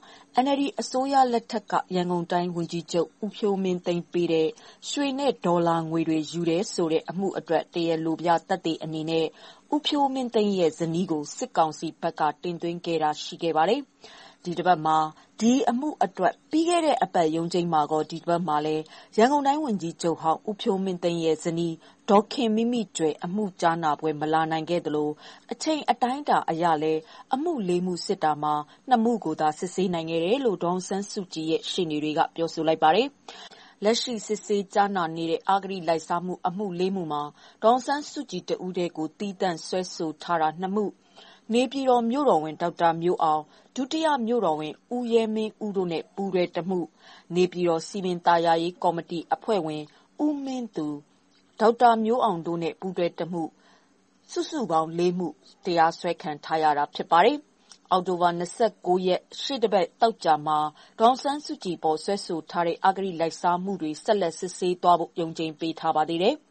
NLD အစိုးရလက်ထက်ကရန်ကုန်တိုင်းဝန်ကြီးချုပ်ဦးဖြိုးမင်းသိန်းပေးတဲ့ရွှေနဲ့ဒေါ်လာငွေတွေယူတယ်ဆိုတဲ့အမှုအတွက်တရားလိုပြသက်သေအနေနဲ့ဦးဖြိုးမင်းသိန်းရဲ့ဇနီးကိုစစ်ကောင်စီဘက်ကတင်သွင်းခဲ့တာရှိခဲ့ပါတယ်ဒီတစ်ပတ်မှာဒီအမှုအတွက်ပြီးခဲ့တဲ့အပတ်ရုံးချိန်မှာကောဒီတစ်ပတ်မှာလဲရန်ကုန်တိုင်းဝန်ကြီးချုပ်ဟောင်းဦးဖြိုးမင်းသိန်းရဲ့ဇနီးဒေါ်ခင်မိမိကျွဲအမှုကြားနာပွဲမလာနိုင်ခဲ့သလိုအချိန်အတိုင်းတာအရလဲအမှု၄မှုစစ်တာမှာ2မှုကိုသာစစ်ဆေးနိုင်ခဲ့တယ်လို့ဒေါ်ဆန်းစုကြည်ရဲ့ရှေ့နေတွေကပြောဆိုလိုက်ပါတယ်လက်ရှိစစ်ဆေးကြားနာနေတဲ့အဂတိလိုက်စားမှုအမှု၄မှုမှာဒေါ်ဆန်းစုကြည်တဦးတည်းကိုတီးတန့်ဆွဲဆိုထားတာ2မှုနေပြည်တော်မြို့တော်ဝင်ဒေါက်တာမျိုးအောင်ဒုတိယမြို့တော်ဝင်ဦးရဲမင်းဦးတို့နဲ့ပူးရဲတမှုနေပြည်တော်စီမံသားယာရေးကော်မတီအဖွဲ့ဝင်ဦးမင်းသူဒေါက်တာမျိုးအောင်တို့နဲ့ပူးရဲတမှုစုစုပေါင်း၄မှုတရားစွဲခံထားရတာဖြစ်ပါတယ်အောက်တိုဘာ29ရက်ရှေ့တပတ်တောက်ကြမှာဒေါ်ဆန်းစုကြည်ပေါ်ဆွဲဆိုထားတဲ့အဂတိလိုက်စားမှုတွေဆက်လက်စစ်ဆေးသွားဖို့ယုံကြည်ပေးထားပါသေးတယ်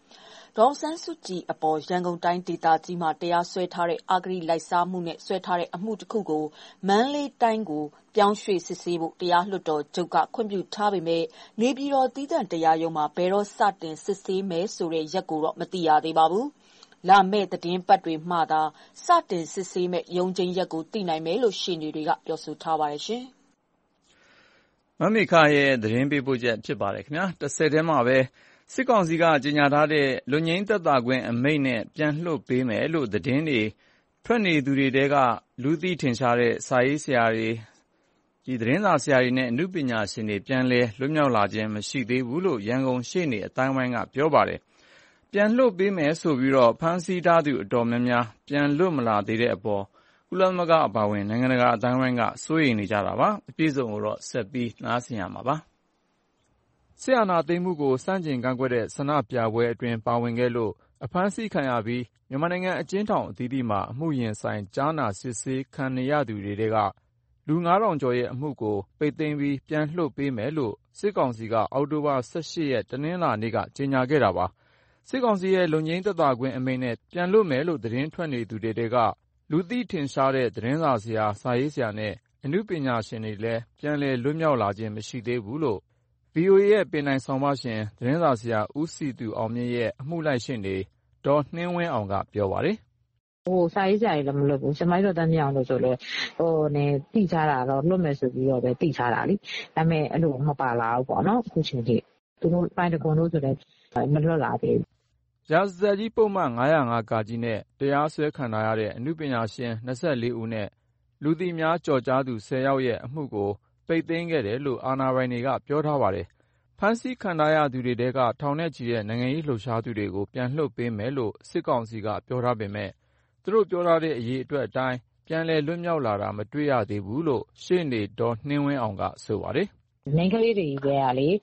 ဒေါ်အောင်ဆန်းစုကြည်အပေါ်ရန်ကုန်တိုင်းဒေသကြီးမှာတရားစွဲထားတဲ့အဂတိလိုက်စားမှုနဲ့စွဲထားတဲ့အမှုတစ်ခုကိုမန္တလေးတိုင်းကိုပြောင်းရွှေ့စစ်ဆေးဖို့တရားလွှတ်တော်ချုပ်ကခွင့်ပြုထားပေမဲ့နေပြည်တော်သီးသန့်တရားရုံးမှာဘယ်တော့စတင်စစ်ဆေးမယ်ဆိုတဲ့ရက်ကိုတော့မသိရသေးပါဘူး။လာမယ့်သတင်းပတ်တွေမှသာစတင်စစ်ဆေးမဲ့ရုံးချင်းရက်ကိုသိနိုင်မယ်လို့ရှေ့နေတွေကပြောဆိုထားပါတယ်ရှင်။မမေခရဲ့သတင်းပေးပို့ချက်ဖြစ်ပါတယ်ခင်ဗျာ။တစ်ဆက်တည်းမှာပဲစစ်ကောင်စီကကြေညာထားတဲ့လွတ်ငြိမ်းသက်သာခွင့်အမိန့်နဲ့ပြန်လွှတ်ပေးမယ်လို့သတင်းတွေထွက်နေသူတွေတဲကလူသိထင်ရှားတဲ့စာရေးဆရာတွေသတင်းစာဆရာတွေနဲ့အမှုပညာရှင်တွေပြန်လည်လွတ်မြောက်လာခြင်းမရှိသေးဘူးလို့ရန်ကုန်ရှေ့နေအတိုင်းဝိုင်းကပြောပါတယ်။ပြန်လွှတ်ပေးမယ်ဆိုပြီးတော့ဖမ်းဆီးထားသူအတော်များများပြန်လွတ်မလာသေးတဲ့အပေါ်ကုလသမဂ္ဂအပါအဝင်နိုင်ငံတကာအတိုင်းဝိုင်းကစိုးရိမ်နေကြတာပါ။အပြည့်အစုံကိုတော့ဆက်ပြီးနားဆင်ရမှာပါ။စစ်အာဏာသိမ်းမှုကိုစန့်ကျင်ကန့်ကွက်တဲ့ဆန္ဒပြပွဲအတွင်းပါဝင်ခဲ့လို့အဖမ်းဆီးခံရပြီးမြန်မာနိုင်ငံအကျဉ်းထောင်အသီးသီးမှာအမှုရင်ဆိုင်ကြားနာစစ်ဆေးခံနေရသူတွေထဲကလူ 9,000 ကျော်ရဲ့အမှုကိုပိတ်သိမ်းပြီးပြန်လွှတ်ပေးမယ်လို့စစ်ကောင်စီကအောက်တိုဘာ18ရက်တနင်္လာနေ့ကကြေညာခဲ့တာပါ။စစ်ကောင်စီရဲ့လွတ်ငြိမ်းသက်သာခွင့်အမိန့်နဲ့ပြန်လွှတ်မယ်လို့သတင်းထွက်နေသူတွေထဲကလူသိထင်ရှားတဲ့သတင်းစာဆရာစာရေးဆရာနဲ့အမှုပညာရှင်တွေလည်းပြန်လည်လွတ်မြောက်လာခြင်းမရှိသေးဘူးလို့VOA ရဲ့ပင်တိုင်ဆောင်မရှင်သတင်းစာဆရာဦးစီသူအောင်မြင့်ရဲ့အမှုလိုက်ရှေ့နေဒေါ်နှင်းဝင်းအောင်ကပြောပါတယ်။စာရေးဆရာကြီးလည်းမလွတ်ဘူး။ဆရာမကြီးတော်တန်းမြအောင်လို့ဆိုလဲတိထားတာတော့လွတ်မယ်ဆိုပြီးတော့ပဲတိထားတာလေ။ဒါပေမဲ့အဲ့လိုမပါလာဘူးပေါ့နော်အခုချိန်ထိသူတို့ပိုင်းတကွန်လို့ဆိုလဲမလွတ်လာသေးဘူး။ရာဇသတ်ကြီးပုံမှန်905ကကြီးနဲ့တရားစွဲခံထားရတဲ့အမှုပညာရှင်24ဦးနဲ့လူသိများကြော်ကြားသူ10ယောက်ရဲ့အမှုကိုပိတ်သိမ်းခဲ့တယ်လို့အာဏာပိုင်တွေကပြောထားပါတယ်။ဖမ်းဆီးခံထားရသူတွေထဲကထောင်နဲ့ချီတဲ့နိုင်ငံရေးလှုပ်ရှားသူတွေကိုပြန်လွှတ်ပေးမယ်လို့စစ်ကောင်စီကပြောထားပေမဲ့သူတို့ပြောထားတဲ့အရေးအတွက်အတိုင်းပြန်လည်လွတ်မြောက်လာတာမတွေ့ရသေးဘူးလို့ရှေ့နေဒေါ်နှင်းဝင်းအောင်ကဆိုပါတယ်။မိန်းကလေးတွေကလေ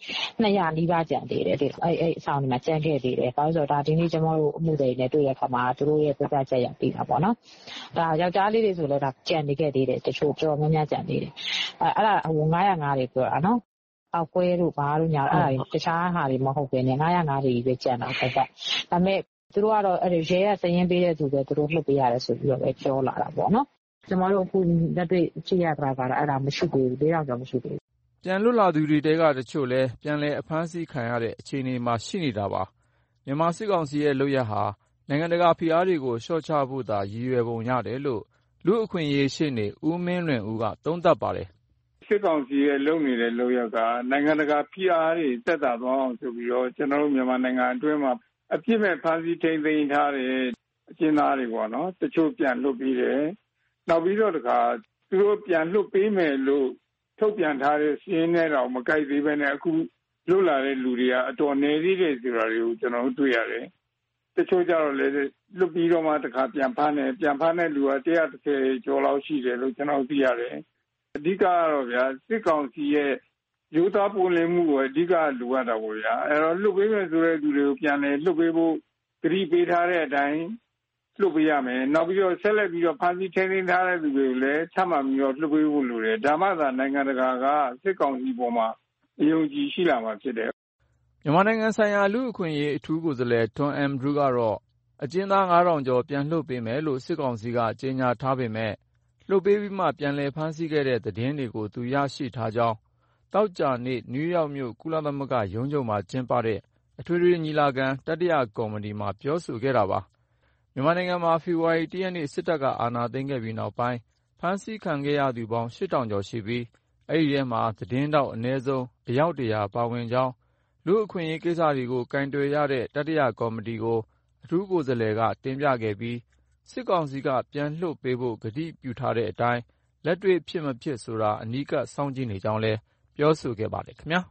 200နီးပါးကြံသေးတယ်အဲ့အဆောင်ဒီမှာကြံခဲ့သေးတယ်။ဘာလို့ဆိုတော့ဒါဒီနေ့ကျွန်တော်တို့အမှုတွေနဲ့တွေ့ရခါမှာသူတို့ရဲ့ပြဿနာချက်ရပြီးတာပေါ့နော်။ဒါယောက်ျားလေးတွေဆိုလဲဒါကြံနေခဲ့သေးတယ်တချို့တော်များများကြံသေးတယ်။အဲ့ဒါ905တွေပြောတာနော်။အောက်ကွဲတို့ဘာတို့ညာအဲ့ဒါတခြားဟာတွေမဟုတ်ပဲနဲ့905တွေပဲကြံတာဆက်ဆက်။ဒါပေမဲ့သူတို့ကတော့အဲ့ဒီရဲရစရင်ပေးတဲ့သူပဲသူတို့လှုပ်ပေးရတယ်ဆိုပြီးတော့ပဲပြောလာတာပေါ့နော်။ကျွန်တော်တို့အခုလက်တွေ့ကြည့်ရတာကတော့အဲ့ဒါမရှိသေးဘူး400ကျော်မရှိသေးဘူး။ပြန်လွတ်လာသူတွေတဲကတချို့လဲပြန်လဲအဖမ်းဆီးခံရတဲ့အခြေအနေမှာရှိနေတာပါ။မြန်မာစစ်ကောင်စီရဲ့လုပ်ရဟာနိုင်ငံတကာဖိအားတွေကိုလျှော့ချဖို့သာရည်ရွယ်ပုံရတယ်လို့လူအခွင့်အရေးရှေ့နေဦးမင်းလွင်ဦးကသုံးသပ်ပါတယ်။စစ်ကောင်စီရဲ့လုပ်နေတဲ့လုပ်ရကနိုင်ငံတကာဖိအားတွေတက်တာသွားအောင်ဆိုပြီးတော့ကျွန်တော်တို့မြန်မာနိုင်ငံအတွင်းမှာအပြစ်မဲ့ဖမ်းဆီးထိန်းသိမ်းထားတဲ့အကျဉ်းသားတွေပေါ့နော်တချို့ပြန်လွတ်ပြီးတယ်နောက်ပြီးတော့တခါသူတို့ပြန်လွတ်ပေးမယ်လို့ထုတ်ပြန်ထားတဲ့စီးရင်နဲ့တော့မကိုက်သေးပဲနဲ့အခုလွတ်လာတဲ့လူတွေကအတော်နေသေးတယ်ဆိုတာတွေကိုကျွန်တော်တို့တွေ့ရတယ်တချို့ကြတော့လည်းလွတ်ပြီးတော့မှတခါပြန်ဖမ်းတဲ့လူက130ကျော်လောက်ရှိတယ်လို့ကျွန်တော်သိရတယ်အဓိကကတော့ဗျာစစ်ကောင်စီရဲ့ယူသားပုံလင်းမှုကိုအဓိကလိုအပ်တာပေါ့ဗျာအဲ့တော့လွတ်ပေးမယ်ဆိုတဲ့သူတွေကိုပြန်လဲလွတ်ပေးဖို့ဂရုပေးထားတဲ့အတိုင်းလွတ်ပေးရမယ်နောက်ပြီးတော့ဆက်လက်ပြီးတော့ဖမ်းဆီးထိန်းသိမ်းထားတဲ့သူတွေကိုလည်းချမှတ်ပြီးတော့လွတ်ပေးဖို့လိုတယ်ဒါမှသာနိုင်ငံတကာကစစ်ကောင်စီပေါ်မှာအယုံကြည်ရှိလာမှာဖြစ်တယ်မြန်မာနိုင်ငံဆိုင်ရာလူ့အခွင့်အရေးအထူးကိုယ်စားလှယ်ထွန်းအမ်ဒရူးကတော့အကျဉ်းသား 9,000 ကျော်ပြန်လွှတ်ပေးမယ်လို့စစ်ကောင်စီကကြေညာထားပေမဲ့လွှတ်ပေးပြီးမှပြန်လည်ဖမ်းဆီးခဲ့တဲ့သတင်းတွေကိုသူရရှိထားကြောင်းတောက်ကြနေ့နယူးယောက်မြို့ကုလသမဂ္ဂရုံးချုပ်မှာကျင်းပတဲ့အထွေထွေညီလာခံတတိယကော်မတီမှာပြောဆိုခဲ့တာပါမြန်မာနိုင်ငံမှာဖေဖော်ဝါရီ 1 ရက်နေ့စစ်တပ်ကအာဏာသိမ်းခဲ့ပြီးနောက်ပိုင်းဖမ်းဆီးခံခဲ့ရသူပေါင်း 8,000 ကျော်ရှိပြီးအဲ့ဒီထဲမှာသတင်းတောက်အနည်းဆုံးအယောက်100ပါဝင်ကြောင်းလူအခွင့်အရေးကိစ္စတွေကိုကင်တွယ်ရတဲ့တတိယကော်မတီကိုအထူးကိုယ်စားလှယ်ကတင်ပြခဲ့ပြီးစစ်ကောင်စီကပြန်လွှတ်ပေးဖို့ကတိပြုထားတဲ့အတိုင်းလက်တွေ့ဖြစ်မဖြစ်ဆိုတာအနီးကပ်စောင့်ကြည့်နေကြောင်းလည်းပြောဆိုခဲ့ပါတယ်ခင်ဗျာ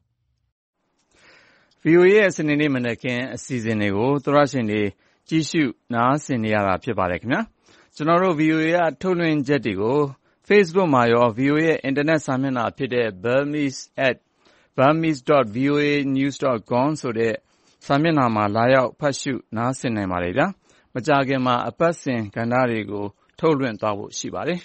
VOA ရဲ့စနေနေ့မနက်ခင်းအစီအစဉ်တွေကိုသောရရှင်တွေကြည့်ရှုနားဆင်နေရတာဖြစ်ပါတယ်ခင်ဗျာကျွန်တော်တို့ VOA ကထုတ်လွှင့်ချက်တွေကို Facebook မှာရော VOA ရဲ့ Internet စာမျက်နှာဖြစ်တဲ့ burmese@burmese.voanews.com ဆိုတဲ့စာမျက်နှာမှာလာရောက်ဖတ်ရှုနားဆင်နိုင်ပါတယ်ဗျာမကြာခင်မှာအပတ်စဉ်ကဏ္ဍတွေကိုထုတ်လွှင့်သွားဖို့ရှိပါတယ်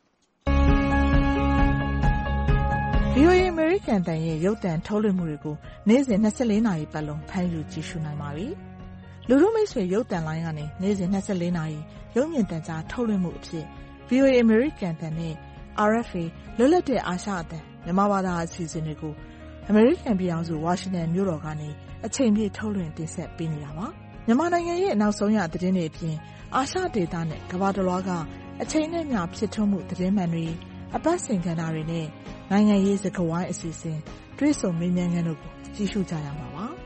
VOA American တန်ရဲ့ရုပ်သံထုတ်လွှင့်မှုတွေကိုနေ့စဉ်24နာရီပတ်လုံးဖမ်းယူကြည့်ရှုနိုင်ပါပြီလူထုမိတ်ဆွေရုပ်သံလိုင်းကနေနေ့စဉ်24နာရီရုပ်မြင်သံကြားထုတ်လွှင့်မှုအဖြစ် VOA အမေရိကန်အသံနဲ့ RFA လွတ်လပ်တဲ့အာရှအသံမြန်မာဘာသာအစီအစဉ်တွေကိုအမေရိကန်ပြည်ထောင်စုဝါရှင်တန်မြို့တော်ကနေအချိန်ပြည့်ထုတ်လွှင့်တင်ဆက်ပေးနေတာပါမြန်မာနိုင်ငံရဲ့နောက်ဆုံးရသတင်းတွေအပြင်အာရှဒေသနဲ့ကမ္ဘာတစ်လွှားကအချိန်နဲ့မျှဖြစ်ထွန်းမှုသတင်းမှန်တွေအပတ်စဉ်ကဏ္ဍတွေနဲ့နိုင်ငံရေးစကားဝိုင်းအစီအစဉ်တွေ့ဆုံမေးမြန်းခန်းတို့ကိုကြည့်ရှုကြရမှာပါ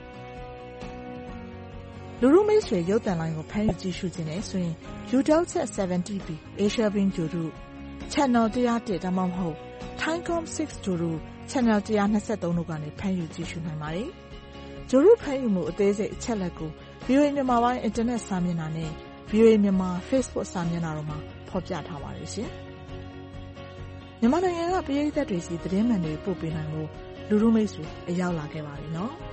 လူထုမိတ်ဆွေရုပ်သံလိုင်းကိုဖမ်းယူကြည့်ရှုခြင်းနဲ့ဆိုရင် Eutelsat 70B Asia Beam ကြိုတု Channel 101ဒါမှမဟုတ် Thaicom 6ကြိုတု Channel 123တို့ကနေဖမ်းယူကြည့်ရှုနိုင်ပါတယ်။ကြိုတုဖမ်းယူမှုအသေးစိတ်အချက်လက်ကို VOA မြန်မာပိုင်း Internet စာမျက်နှာနဲ့ VOA မြန်မာ Facebook စာမျက်နှာတို့မှာဖော်ပြထားပါတယ်ရှင်။မြန်မာနိုင်ငံကပရိသတ်တွေစီသတင်းမှန်တွေပို့ပေးနိုင်ဖို့လူထုမိတ်ဆွေအရောက်လာခဲ့ပါပြီနော်။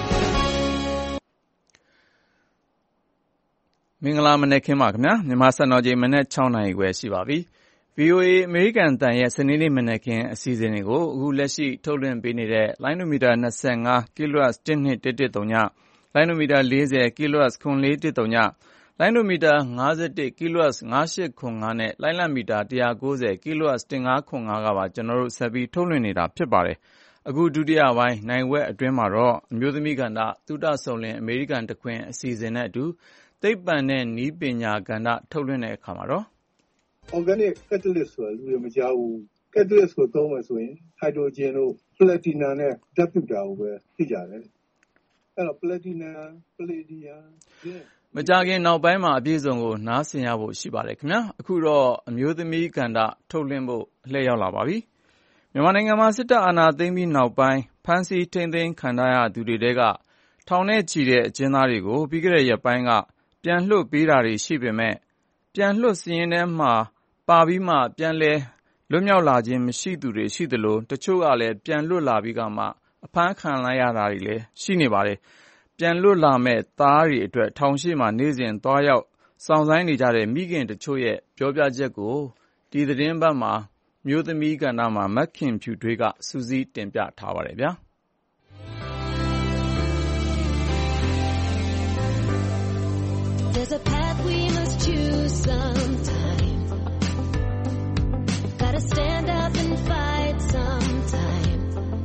မင်္ဂလာမနက်ခင်းပါခင်ဗျာမြန်မာစံတော်ချိန်မနက်6:00 နာရီခွဲရှိပါပြီ VOA အမေရိကန်အသံရဲ့စနေနေ့မနက်ခင်းအစီအစဉ်တွေကိုအခုလက်ရှိထုတ်လွှင့်ပေးနေတဲ့လိုင်းနိုမီတာ25 kHz 1213 လိုင်းနိုမီတာ40 kHz 9410 လိုင်းနိုမီတာ51 kHz 5805နဲ့လိုင်းလံမီတာ190 kHz 1505ကပါကျွန်တော်တို့ဆက်ပြီးထုတ်လွှင့်နေတာဖြစ်ပါတယ်အခုဒုတိယပိုင်းနိုင်ဝက်အတွင်းမှာတော့အမျိုးသမီးကဏ္ဍသုတဆုံလင်အမေရိကန်တခွင်အစီအစဉ်နဲ့အတူသိပ္ပံနဲ့နည်းပညာကဏ္ဍထုတ်လွှင့်တဲ့အခါမှာတော့ organic catalyst ဆိုတာလူတွေမကြားဘူး catalyst ကိုသုံးမယ်ဆိုရင် hydrogen တို့ platinum နဲ့ဓာတ်ပြုတာကိုပဲသိကြတယ်အဲ့တော့ platinum palladium မကြခင်နောက်ပိုင်းမှာအပြည့်စုံကိုနားဆင်ရဖို့ရှိပါတယ်ခင်ဗျာအခုတော့အမျိုးသမီးကဏ္ဍထုတ်လွှင့်ဖို့လှည့်ရောက်လာပါပြီမြန်မာနိုင်ငံမှာစစ်တပ်အာဏာသိမ်းပြီးနောက်ပိုင်းဖမ်းဆီးထိန်းသိမ်းခံရသူတွေထဲကထောင်နဲ့ချီတဲ့အကျဉ်းသားတွေကိုပြီးခဲ့တဲ့ရက်ပိုင်းကပြန်လွှတ်ပေးတာတွေရှိပေမဲ့ပြန်လွှတ်စည်းရင်းထဲမှာပါပြီးမှပြန်လဲလွတ်မြောက်လာခြင်းမရှိသူတွေရှိသလိုတချို့ကလည်းပြန်လွတ်လာပြီးကမှအဖမ်းခံလိုက်ရတာတွေလည်းရှိနေပါတယ်ပြန်လွတ်လာမဲ့သားတွေအတွက်ထောင်ရှိမှနေ့စဉ်သွားရောက်စောင့်ဆိုင်နေကြတဲ့မိခင်တချို့ရဲ့ပြောပြချက်ကိုဒီသတင်းပတ်မှာမျိုးသမီးကဏ္ဍမှာမက်ခင်ဖြူထွေးကစူးစီးတင်ပြထားပါတယ်ဗျာ There's a path we must choose sometime. Gotta stand up and fight sometime.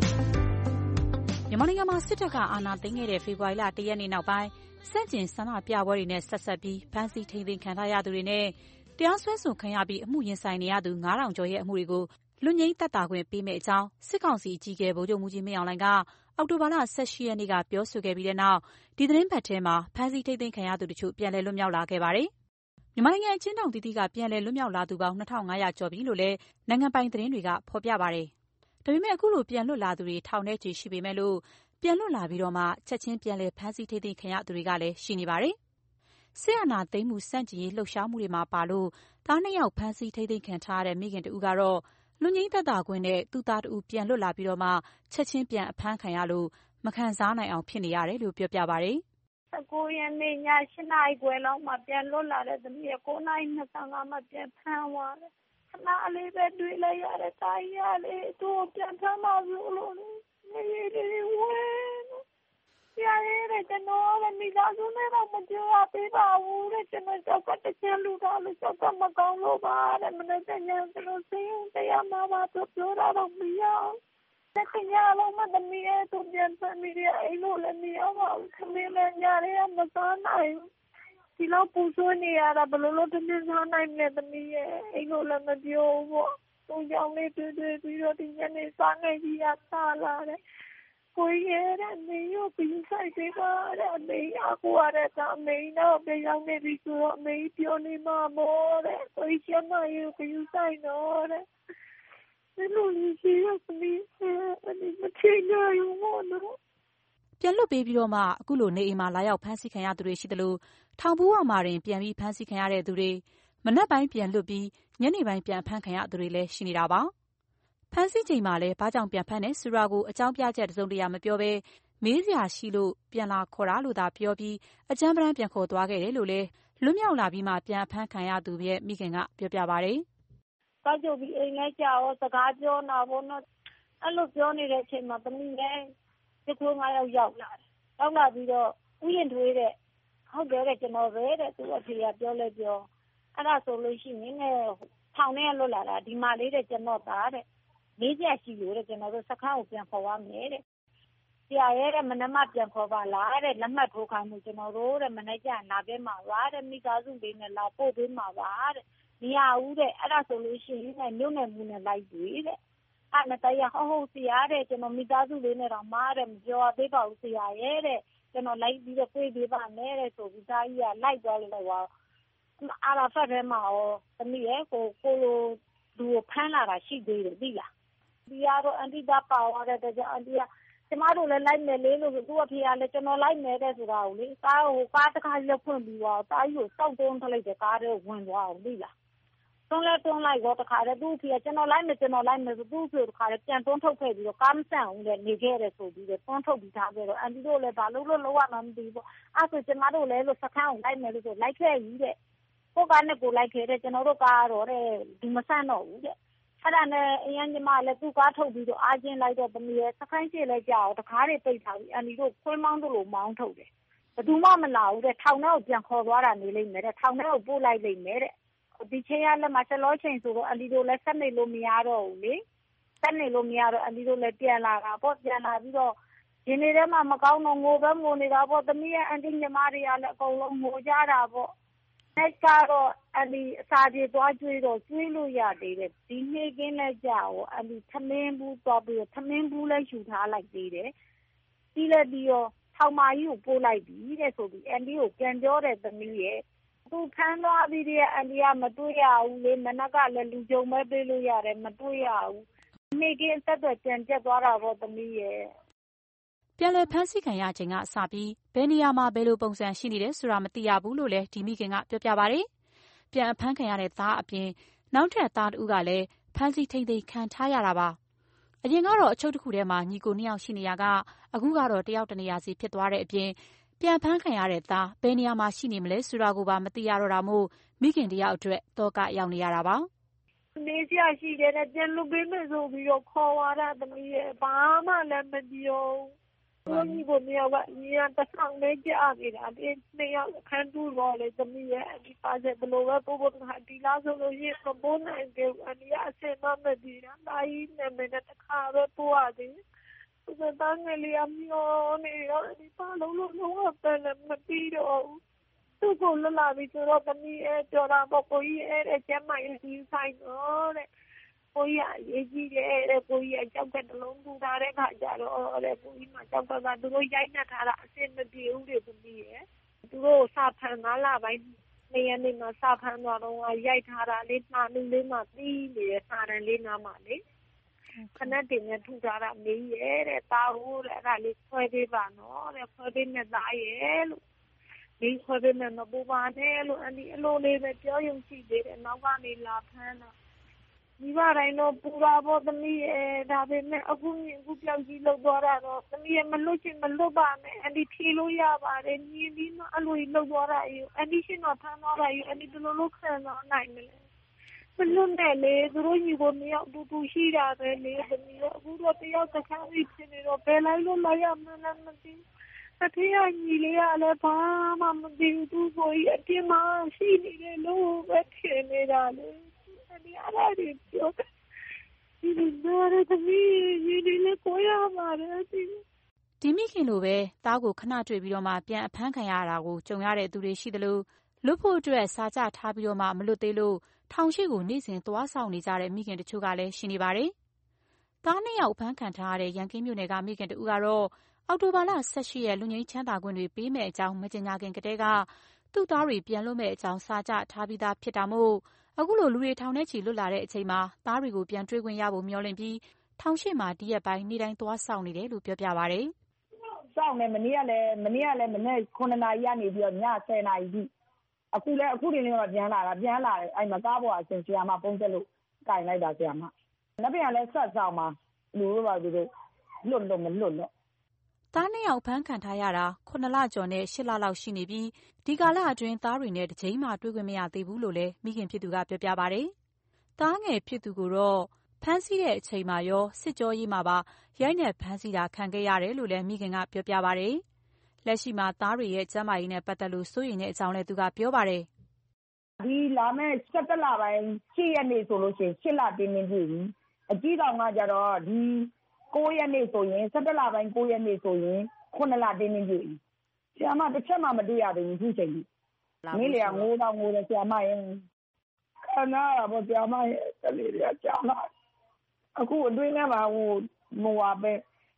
မြန်မာနိုင်ငံမှာစစ်တပ်ကအာဏာသိမ်းခဲ့တဲ့ဖေဖော်ဝါရီလ1ရက်နေ့နောက်ပိုင်းစန့်ကျင်ဆန္ဒပြပွဲတွေနဲ့ဆက်ဆက်ပြီးဖမ်းဆီးထိန်းသိမ်းခံထားရသူတွေနဲ့တရားစွဲဆိုခံရပြီးအမှုရင်ဆိုင်နေရသူ9000ကျော်ရဲ့အမှုတွေကိုလွတ်ငြိမ်းသက်သာခွင့်ပေးမယ့်အကြောင်းစစ်ကောင်စီအကြီးအကဲဗိုလ်ချုပ်မှူးကြီးမင်းအောင်လှိုင်ကအောက်တိုဘာလ18ရက်နေ့ကပြောဆိုခဲ့ပြီးတဲ့နောက်ဒီသတင်းပတ်ထဲမှာဖမ်းဆီးထိန်းသိမ်းခံရသူတချို့ပြန်လည်လွတ်မြောက်လာခဲ့ပါတယ်။မြန်မာနိုင်ငံအကျဉ်းထောင်တည်တည်ကပြန်လည်လွတ်မြောက်လာသူပေါင်း2500ကျော်ပြီလို့လည်းနိုင်ငံပိုင်သတင်းတွေကဖော်ပြပါတယ်။ဒါပေမဲ့အခုလိုပြန်လွတ်လာသူတွေထောင်ထဲချီရှိပေမဲ့လို့ပြန်လွတ်လာပြီးတော့မှချက်ချင်းပြန်လည်ဖမ်းဆီးထိန်းသိမ်းခံရသူတွေကလည်းရှိနေပါတယ်။စစ်အာဏာသိမ်းမှုစန့်ကျင်ရေးလှုပ်ရှားမှုတွေမှာပါလို့သား2ယောက်ဖမ်းဆီးထိန်းသိမ်းခံထားရတဲ့မိခင်တဦးကတော့လွတ်ငြိမ်းသက်သာခွင့်နဲ့သူ့သားတဦးပြန်လွတ်လာပြီးတော့မှချက်ချင်းပြန်အဖမ်းခံရလို့မခံစားနိုင်အောင်ဖြစ်နေရတယ်လို့ပြောပြပါတယ်။19ရက်နေ့ည8နာရီခွဲလောက်မှပြန်လွတ်လာတဲ့သမီးက9နာရီ25မှပြန်ဖမ်းသွားတယ်။ခဏလေးပဲတွေ့လိုက်ရတဲ့တားရလေသူ့ပြန်ဖမ်းပါလို့လို့နေနေဝဲ။ရရဲကျွန်တော်လည်းမိသားစုနဲ့တော့မကြွားပေးပါဘူးတဲ့ကျွန်တော်ကြောက်ကတချင်လူသားလို့ကြောက်ကမကောင်းလို့ပါတဲ့မနေ့ကညကျွန်တော်စိတ်တရားမှာပါပြောတာတော့မရအောင်။တကယ်လို့မသမီးရဲ့သူပြန်ဖမ်းမိတဲ့အိမ်လို့လည်းမရပါဘူးခမင်းလည်းညရဲမစားနိုင်ဒီလောက်ပူဆွနေရတာဘယ်လိုလုပ်တမင်းစားနိုင်လဲသမီးရဲ့အိမ်လို့လည်းမပြောဘူးသူကြောင့်လေးတွေ့ပြီးတော့ဒီညနေစားနေကြီးရစားလာတယ်ကိုရဲတဲ့မေယိုပြီးဆိုင်ပေးပါတဲ့အမေအကူရတဲ့အမေတော့ပြန်ရောက်နေပြီဆိုတော့အမေပြောနေမှာမို့တဲ့ကိုချမ်းမယူပြီးဆိုင်တော့တဲ့ပြန်လွှတ်ပေးပြီးတော့မှအခုလိုနေအိမ်မှာလာရောက်ဖမ်းဆီးခံရသူတွေရှိသလိုထောင်ဘူးဝမှာတင်ပြန်ပြီးဖမ်းဆီးခံရတဲ့သူတွေမနက်ပိုင်းပြန်လွတ်ပြီးညနေပိုင်းပြန်ဖမ်းခံရသူတွေလည်းရှိနေတာပါဖမ်းဆီးချိန်မှာလည်းဘာကြောင့်ပြန်ဖမ်းတယ်ဆိုတာကိုအကြောင်းပြချက်တစုံတရာမပြောဘဲမေးစရာရှိလို့ပြန်လာခေါ်တာလို့သာပြောပြီးအကြမ်းပန်းပြန်ခေါ်သွားခဲ့တယ်လို့လည်းလွတ်မြောက်လာပြီးမှပြန်ဖမ်းခံရသူရဲ့မိခင်ကပြောပြပါတယ်ကားကြိုပြီးအိမ်နဲ့ကြာတော့စကားပြောနာဖို့တော့အဲ့လိုပြောနေတဲ့အချိန်မှာသမီးလည်းဒီကုန်း9ယောက်ရောက်လာတယ်ရောက်လာပြီးတော့ဥယျာဉ်ထွေးတဲ့ဟုတ်တယ်တဲ့ကျွန်တော်ပဲတဲ့သူအဖေကပြောလဲပြောအဲ့ဒါဆိုလို့ရှိရင်ထောင်ထဲလွတ်လာတာဒီမှာလေးတဲ့ကျွန်တော်သားတဲ့လေးချက်ရှိလို့တဲ့ကျွန်တော်တို့စခန်းကိုပြန်ခေါ်ရမယ်တဲ့ဆရာရဲ့တဲ့မနက်မှပြန်ခေါ်ပါလားတဲ့လက်မှတ်ထိုးခိုင်းမှုကျွန်တော်တို့တဲ့မနေ့ကလာခဲ့မှာပါတဲ့မိသားစုလေးနဲ့လာပို့ပေးမှာပါတဲ့မရဘူးတဲ့အဲ့ဒါဆိုလို့ရှိရင်မြို့နယ်မှုနဲ့လိုက်ပြီးတဲ့အဲ့နဲ့တရားဟုတ်ဆရာတဲ့ကျွန်တော်မိသားစုလေးနဲ့တော့မားတဲ့မပြောသေးပါဘူးဆရာရဲ့တဲ့ကျွန်တော်လိုက်ပြီးတော့ပြေးပေးပါမယ်တဲ့ဆိုပြီးသားကြီးကလိုက်သွားလို့တော့အာရဖတ်ထဲမှာရောသမီးရဲ့ကိုလိုလူကိုဖမ်းလာတာရှိသေးတယ်သိလားဒီကတော့အန်တီကပါသွားတဲ့ကြောင့်အန်တီကကျမတို့လည်းလိုက်မယ်လေလို့သူ့အဖေကလည်းကျွန်တော်လိုက်မယ်တဲ့ဆိုတာကိုလေကားတစ်ခါရောက်ဖွင့်ပြီးတော့တားကြီးကိုစောက်တုံးထလိုက်တဲ့ကားတွေဝင်သွားအောင်သိလားတွန်းလိုက်တော့တခါတည်းသူ့အဖေကကျွန်တော်လိုက်မယ်ဆိုသူ့အဖေတခါတည်းပြန်တွန်းထုတ်ခဲ့ပြီးတော့ကားမဆန့်အောင်လည်းနေခဲ့တယ်ဆိုပြီးတော့တွန်းထုတ်ပြီးသားပဲတော့အန်တီတို့လည်းဘာလို့လောက်ရမှမသိဘူးအဲ့ဆိုကျမတို့လည်းလို့စခန်းကိုလိုက်မယ်လို့ဆိုလိုက်ခဲ့ကြီးတဲ့ကိုကနဲ့ကိုလိုက်ခဲ့တဲ့ကျွန်တော်တို့ကားတော့တဲ့ဒီမဆန့်တော့ဘူးတဲ့အဲ့ဒါနဲ့အရင်ကမှလည်းသူ့ကားထုတ်ပြီးတော့အားချင်းလိုက်တော့သမီးရဲ့စခန်းရှိလဲကြောက်တကားတွေပိတ်ထားပြီးအန်တီတို့ခွေးမောင်းတို့လိုမောင်းထုတ်တယ်ဘယ်သူမှမလာဘူးတဲ့ထောင်ထဲကိုပြန်ခေါ်သွားတာနေလိမ့်မယ်တဲ့ထောင်ထဲကိုပို့လိုက်လိမ့်မယ်တဲ့ဒီချိန်ရလက်မှာချက်လောချိန်ဆိုတော့အန်တီတို့လည်းဆက်နေလို့မရတော့ဘူးလေဆက်နေလို့မရတော့အန်တီတို့လည်းပြန်လာတာပေါ့ပြန်လာပြီးတော့ဒီနေ့ထဲမှာမကောင်းတော့ငိုနေတာပေါ့သမီးရဲ့အန်တီညီမတွေကလည်းအကုန်လုံးငိုကြတာပေါ့အဲ့ကတော့အန်တီအစာပြေသွားကျွေးတော့ကျွေးလို့ရသေးတယ်ဒီနေ့ကင်းလည်းကြာရောအန်တီသမင်းဘူးသွားပြီးတော့သမင်းဘူးလည်းယူထားလိုက်သေးတယ်ပြီးလည်းပြီးတော့ထောင်မကြီးကိုပို့လိုက်ပြီတဲ့ဆိုပြီးအန်တီကိုပြန်ပြောတယ်သမီးရဲ့သူဖမ်းသွားပြီးတဲ့အန်တီကမတွေ့ရဘူးလေမနက်ကလည်းလူကြုံပဲပေးလို့ရတယ်မတွေ့ရဘူးနေ့ကင်းသက်သက်ပြန်ကျက်သွားတာပေါ့သမီးရဲ့ပြန်လည်ဖမ်းဆီးခံရချိန်ကစပြီးဘယ်နေရာမှာဘယ်လိုပုံစံရှိနေတယ်ဆိုတာမသိရဘူးလို့လည်းဒီမိခင်ကပြောပြပါတယ်။ပြန်အဖမ်းခံရတဲ့သားအပြင်နောက်ထပ်သားတူကလည်းဖမ်းဆီးထိန်းသိမ်းခံထားရတာပါ။အရင်ကတော့အချုပ်တစ်ခုထဲမှာညီကို2ယောက်ရှိနေရကအခုကတော့တယောက်တနေရာစီဖြစ်သွားတဲ့အပြင်ပြန်ဖမ်းခံရတဲ့သားဘယ်နေရာမှာရှိနေမလဲဆိုတာကိုပါမသိရတော့တာမို့မိခင်တယောက်အတွက်တော့ကရောက်နေရတာပါ။နေစရာရှိတယ်နဲ့ပြန်လွတ်ပေးမယ်ဆိုပြီးတော့ခေါ်သွားတာသမီးရဲ့ဘာမှလည်းမပြောဘူး။ညီကို2ယောက်ကညီကတစ်ဆောင်လေးကြာနေတာဒီ2ယောက်ခန်းတူတော့လေသမီးရဲ့ဒီပါချက်ဘလို့ပဲပို့ခါဒီလားဆိုလို့ရှိရင်မပို့နိုင်ဘူးအနီးအဆင်မမတည်တာဒါကြီးနဲ့မနဲ့တစ်ခါပဲပို့ရတယ်သူကတန်းငယ်လေးအမျိုးနေရောဒီပါလုံးလုံးပဲလည်းမပြီးတော့သူကလလာပြီးတော့သမီးရဲ့ကြော်တာပေါ့ကိုကြီးရဲ့ကျမရဲ့ဒီဆိုင်တော့တဲ့ကိုကြီးအရေးကြီးတယ်တဲ့ကိုကြီးအကြောက်ကတလုံးထူထားတဲ့ခါကျတော့တဲ့ကိုကြီးမှကြောက်ကသူတို့ရိုက်နှက်ထားတာအဆင်မပြေဘူးတဲ့သမီးရဲ့သူတို့စာဖန်9လပိုင်းနေရနေမှာစာဖန်တော့ရိုက်ထားတာလေးနှာနူးလေးမှပြီးနေတဲ့စာရန်လေးနားမှာလေခဏတည်းနဲ့ထူထားတာမေးရဲ့တဲ့တာဟုတ်တဲ့အဲ့ဒါလေးခွဲပေးပါနော်တဲ့ခွဲပေးနဲ့သားရဲ့လို့ဒီခွဲပေးနဲ့မပူပါနဲ့လို့အလိုလေးပဲပြောရုံရှိသေးတယ်နောက်ကနေလာဖမ်းတာဒီပါတိုင်းတော့ပူတာပေါ့သမီးရဲ့ဒါပေမဲ့အခုပြောင်းကြီးလောက်သွားတာတော့သမီးရဲ့မလွတ်ချင်မလွတ်ပါနဲ့အန်တီဖြေလို့ရပါတယ်ညီပြီးမှအလိုကြီးလောက်သွားတာယူအန်တီရှင်တော့ဖမ်းသွားတာယူအန်တီဘယ်လိုခံတော့နိုင်မလဲမလွတ်နဲ့လေသူတို့ညီကို2ယောက်တူရှိတာပဲလေသမီးအခုတော့တယောက်တစ်ခါပြီးဖြစ်နေတော့ဘယ်လိုက်လို့လိုက်ရမလဲမသိအဖေကညီလေးကလည်းဘာမှမသိဘူးသူကိုကြီးအပြင်မှာရှိနေတယ်လို့ပဲထင်နေတာလေဒီအားရပြောဒီလိုရတဲ့မိညီလေးကိုရပါတယ်ဒီမိခင်လိုပဲသားကိုခဏတွေ့ပြီးတော့မှပြန်အဖမ်းခံရတာကိုကြုံရတဲ့သူတွေရှိသလိုလွတ်ဖို့အတွက်စာကြထားပြီးတော့မှမလွတ်သေးလို့ထောင်ရှိကိုနေ့စဉ်သွားဆောင်နေကြတဲ့မိခင်တချို့ကလည်းရှိနေပါတယ်။သား2ယောက်ဖမ်းခံထားရတဲ့ရန်ကင်းမြို့နယ်ကမိခင်တူကတော့အောက်တိုဘာလ18ရက်လူငင်းချမ်းသာခွင့်တွေပေးမဲ့အကြောင်းမကြေညာခင်ကတည်းကသူ့သားတွေပြန်လွတ်မဲ့အကြောင်းစာကြထားပြီးသားဖြစ်တာမို့အခုလိုလူတွေထောင်ထဲချီလွတ်လာတဲ့အချိန်မှာသားတွေကိုပြန်တွေ့ခွင့်ရဖို့မျှော်လင့်ပြီးထောင်ရှိမှာဒီရက်ပိုင်းနေ့တိုင်းသွားဆောင်နေတယ်လို့ပြောပြပါဗျ။စောင့်နေမနေ့ကလည်းမနေ့9နာရီကနေပြီးတော့ည10နာရီကြီးအခုဒီနေ့မှပြန်လာတယ်အဲ့မှာကားပေါ်အရှင်ဆရာမပုံသက်လို့ကင်လိုက်တာဆရာမနောက်ပြန်လဲဆက်ဆောင်မှာလူတို့ပါသူတို့လွတ်လို့မလွတ်တော့သား2ယောက်ဖမ်းခံထားရတာ9လကျော်နဲ့10လလောက်ရှိနေပြီးဒီကာလအတွင်းသားတွေနဲ့တစ်ချိန်မှတွေ့ခွင့်မရသေးဘူးလို့လည်းမိခင်ဖြစ်သူကပြောပြပါတယ်။သားငယ်ဖြစ်သူကိုတော့ဖမ်းဆီးတဲ့အချိန်မှာရောစစ်ကြောရေးမှာပါရိုက်နှက်ဖမ်းဆီးတာခံခဲ့ရတယ်လို့လည်းမိခင်ကပြောပြပါတယ်။လက်ရှိမှာသားတွေရဲ့ကျန်းမာရေးနဲ့ပတ်သက်လို့စိုးရိမ်တဲ့အကြောင်းလည်းသူကပြောပါတယ်။ဒီလာမယ့်17လပိုင်း8ရက်နေ့ဆိုလို့ရှိရင်8လတင်းပြည့်ပြီ။အကြီးကောင်ကကြတော့ဒီ9ရက်နေ့ဆိုရင်17လပိုင်း9ရက်နေ့ဆိုရင်9လတင်းပြည့်ပြီ။ဆရာမတစ်ချက်မှမတွေ့ရသေးဘူးခုချိန်ကြီး။နေ့လေကငိုတော့ငိုတယ်ဆရာမရဲ့ခဏတော့ဆရာမရဲ့ကလေးတွေကကြောက်လာအခုအတွင်းထဲမှာဟိုဟာပဲ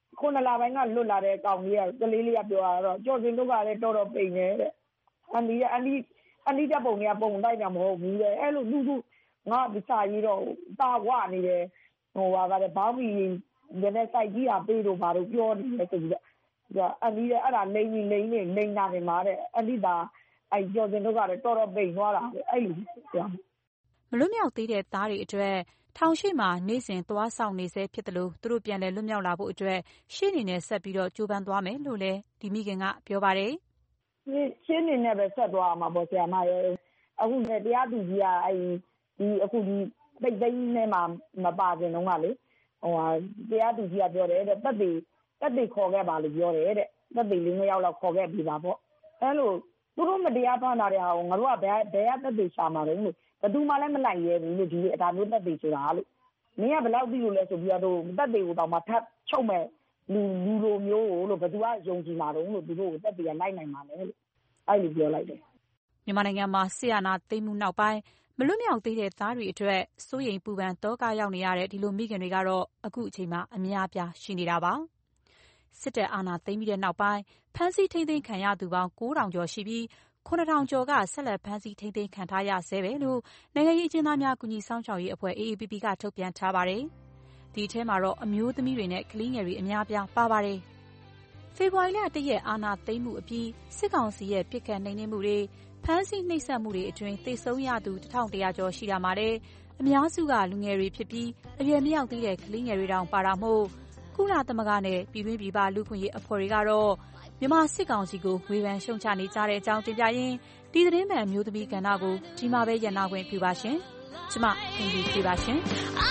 9လပိုင်းကလွတ်လာတဲ့ကောင်ကြီးကကလေးလေးကပြောတာတော့ကြော်စင်တို့ကလည်းတော်တော်ပိန်နေတဲ့အန်ဒီတဲ့ပုံကပုံတိုက်တာမဟုတ်ဘူးတဲ့အဲ့လိုသူငါဒီစာကြီးတော့တာဝနေတယ်ဟိုဟာကလည်းဘောင်းမီနဲ့စိုက်ကြီးတာပေးလို့ဘာလို့ပြောနေလဲဆိုပြီးတော့အန်ဒီတဲ့အဲ့ဒါလိမ့်နေနေတာနေမှာတဲ့အန်ဒီဒါအဲ့ကြော်စင်တို့ကလည်းတော်တော်ပိန်သွားတာအဲ့လိုပြောမလွတ်မြောက်သေးတဲ့သားတွေအတွက်ထောင်ရှိမှာနေ့စဉ်သွားဆောင်နေစေဖြစ်တယ်လို့သူတို့ပြန်လည်လွတ်မြောက်လာဖို့အတွက်ရှင်းနေနဲ့ဆက်ပြီးတော့ကြိုးပမ်းသွားမယ်လို့လည်းဒီမိခင်ကပြောပါတယ်ရှင်းနေနဲ့ပဲဆက်သွားမှာပေါ့ဆရာမရဲ့အခုတရားသူကြီးကအခုဒီပိတ်သိမ်းနဲ့မှမပါခင်တုန်းကလေဟိုဟာတရားသူကြီးကပြောတယ်တဲ့တက်တွေခေါ်ခဲ့ပါလို့ပြောတယ်တဲ့တက်တွေ၄ယောက်လောက်ခေါ်ခဲ့ပြီပါပေါ့အဲ့လိုသူတို့မတရားဖမ်းတာတဲ့ဟာကိုငါတို့ကဘယ်တက်တွေရှာမှာလဲလို့ဘယ်သူမှလည်းမလိုက်ရဲဘူးလို့ဒီအတားမျိုးတက်တွေဆိုတာလို့မင်းကဘယ်လောက်သိလို့လဲဆိုပြီးတော့တက်တွေကိုတော့မှထပ်ချုပ်မဲ့လူလိုမျိုးကိုလို့ဘယ်သူကယုံကြည်မှာတော့လို့သူတို့ကိုတက်တွေကလိုက်နိုင်မှာလဲလို့အဲ့လိုပြောလိုက်တယ်မြန်မာနိုင်ငံမှာဆီယနာသိမ်းမှုနောက်ပိုင်းမလွတ်မြောက်သေးတဲ့သားတွေအတွက်စိုးရိမ်ပူပန်တောကရောက်နေရတဲ့ဒီလိုမိခင်တွေကတော့အခုအချိန်မှာအများအပြားရှိနေတာပါစစ်တပ်အာဏာသိမ်းပြီးတဲ့နောက်ပိုင်းဖမ်းဆီးထိန်းသိမ်းခံရသူပေါင်း9,000ကျော်ရှိပြီး9,000ကျော်ကဆက်လက်ဖမ်းဆီးထိန်းသိမ်းခံထားရဆဲပဲလို့နိုင်ငံရေးအကျဉ်းသားများကူညီဆောင်ရှောက်ရေးအဖွဲ့ AAPP ကထုတ်ပြန်ထားပါတယ်။ဒီထဲမှာတော့အမျိုးသမီးတွေနဲ့ကလေးငယ်တွေအများအပြားပါပါတယ်။ဖေဖော်ဝါရီလ1ရက်အာဏာသိမ်းမှုအပြီးစစ်ကောင်စီရဲ့ပစ်ခတ်နှိမ်နင်းမှုတွေဖမ်းဆီးနှိပ်စက်မှုတွေအတွင်းသေဆုံးရသူ1,100ကျော်ရှိတာမှာလည်းအများစုကလူငယ်တွေဖြစ်ပြီးအရွယ်မရောက်သေးတဲ့ကလေးငယ်တွေတောင်ပါတာမို့ကုလသမဂ္ဂနဲ့ပြည်တွင်းပြည်ပလူ့အခွင့်အရေးအဖွဲ့တွေကတော့မြန်မာစစ်ကောင်စီကိုဝေဖန်ရှုံချနေကြတဲ့အကြောင်းတင်ပြရင်းဒီသတင်းမှန်မျိုးသမီးကဏ္ဍကိုဒီမှာပဲရန်နာခွင့်ပြုပါရှင်။ကျမအင်ဒီပြပါရှင်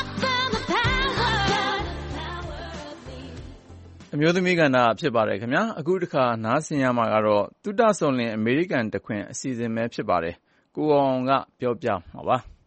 ။အမျိုးသမီးကဏ္ဍဖြစ်ပါတယ်ခင်ဗျာ။အခုတစ်ခါနားဆင်ရမှာကတော့သုတဆုံလင်အမေရိကန်တခွင်အစီအစဉ်ပဲဖြစ်ပါတယ်။ကိုအောင်ကပြောပြမှာပါ။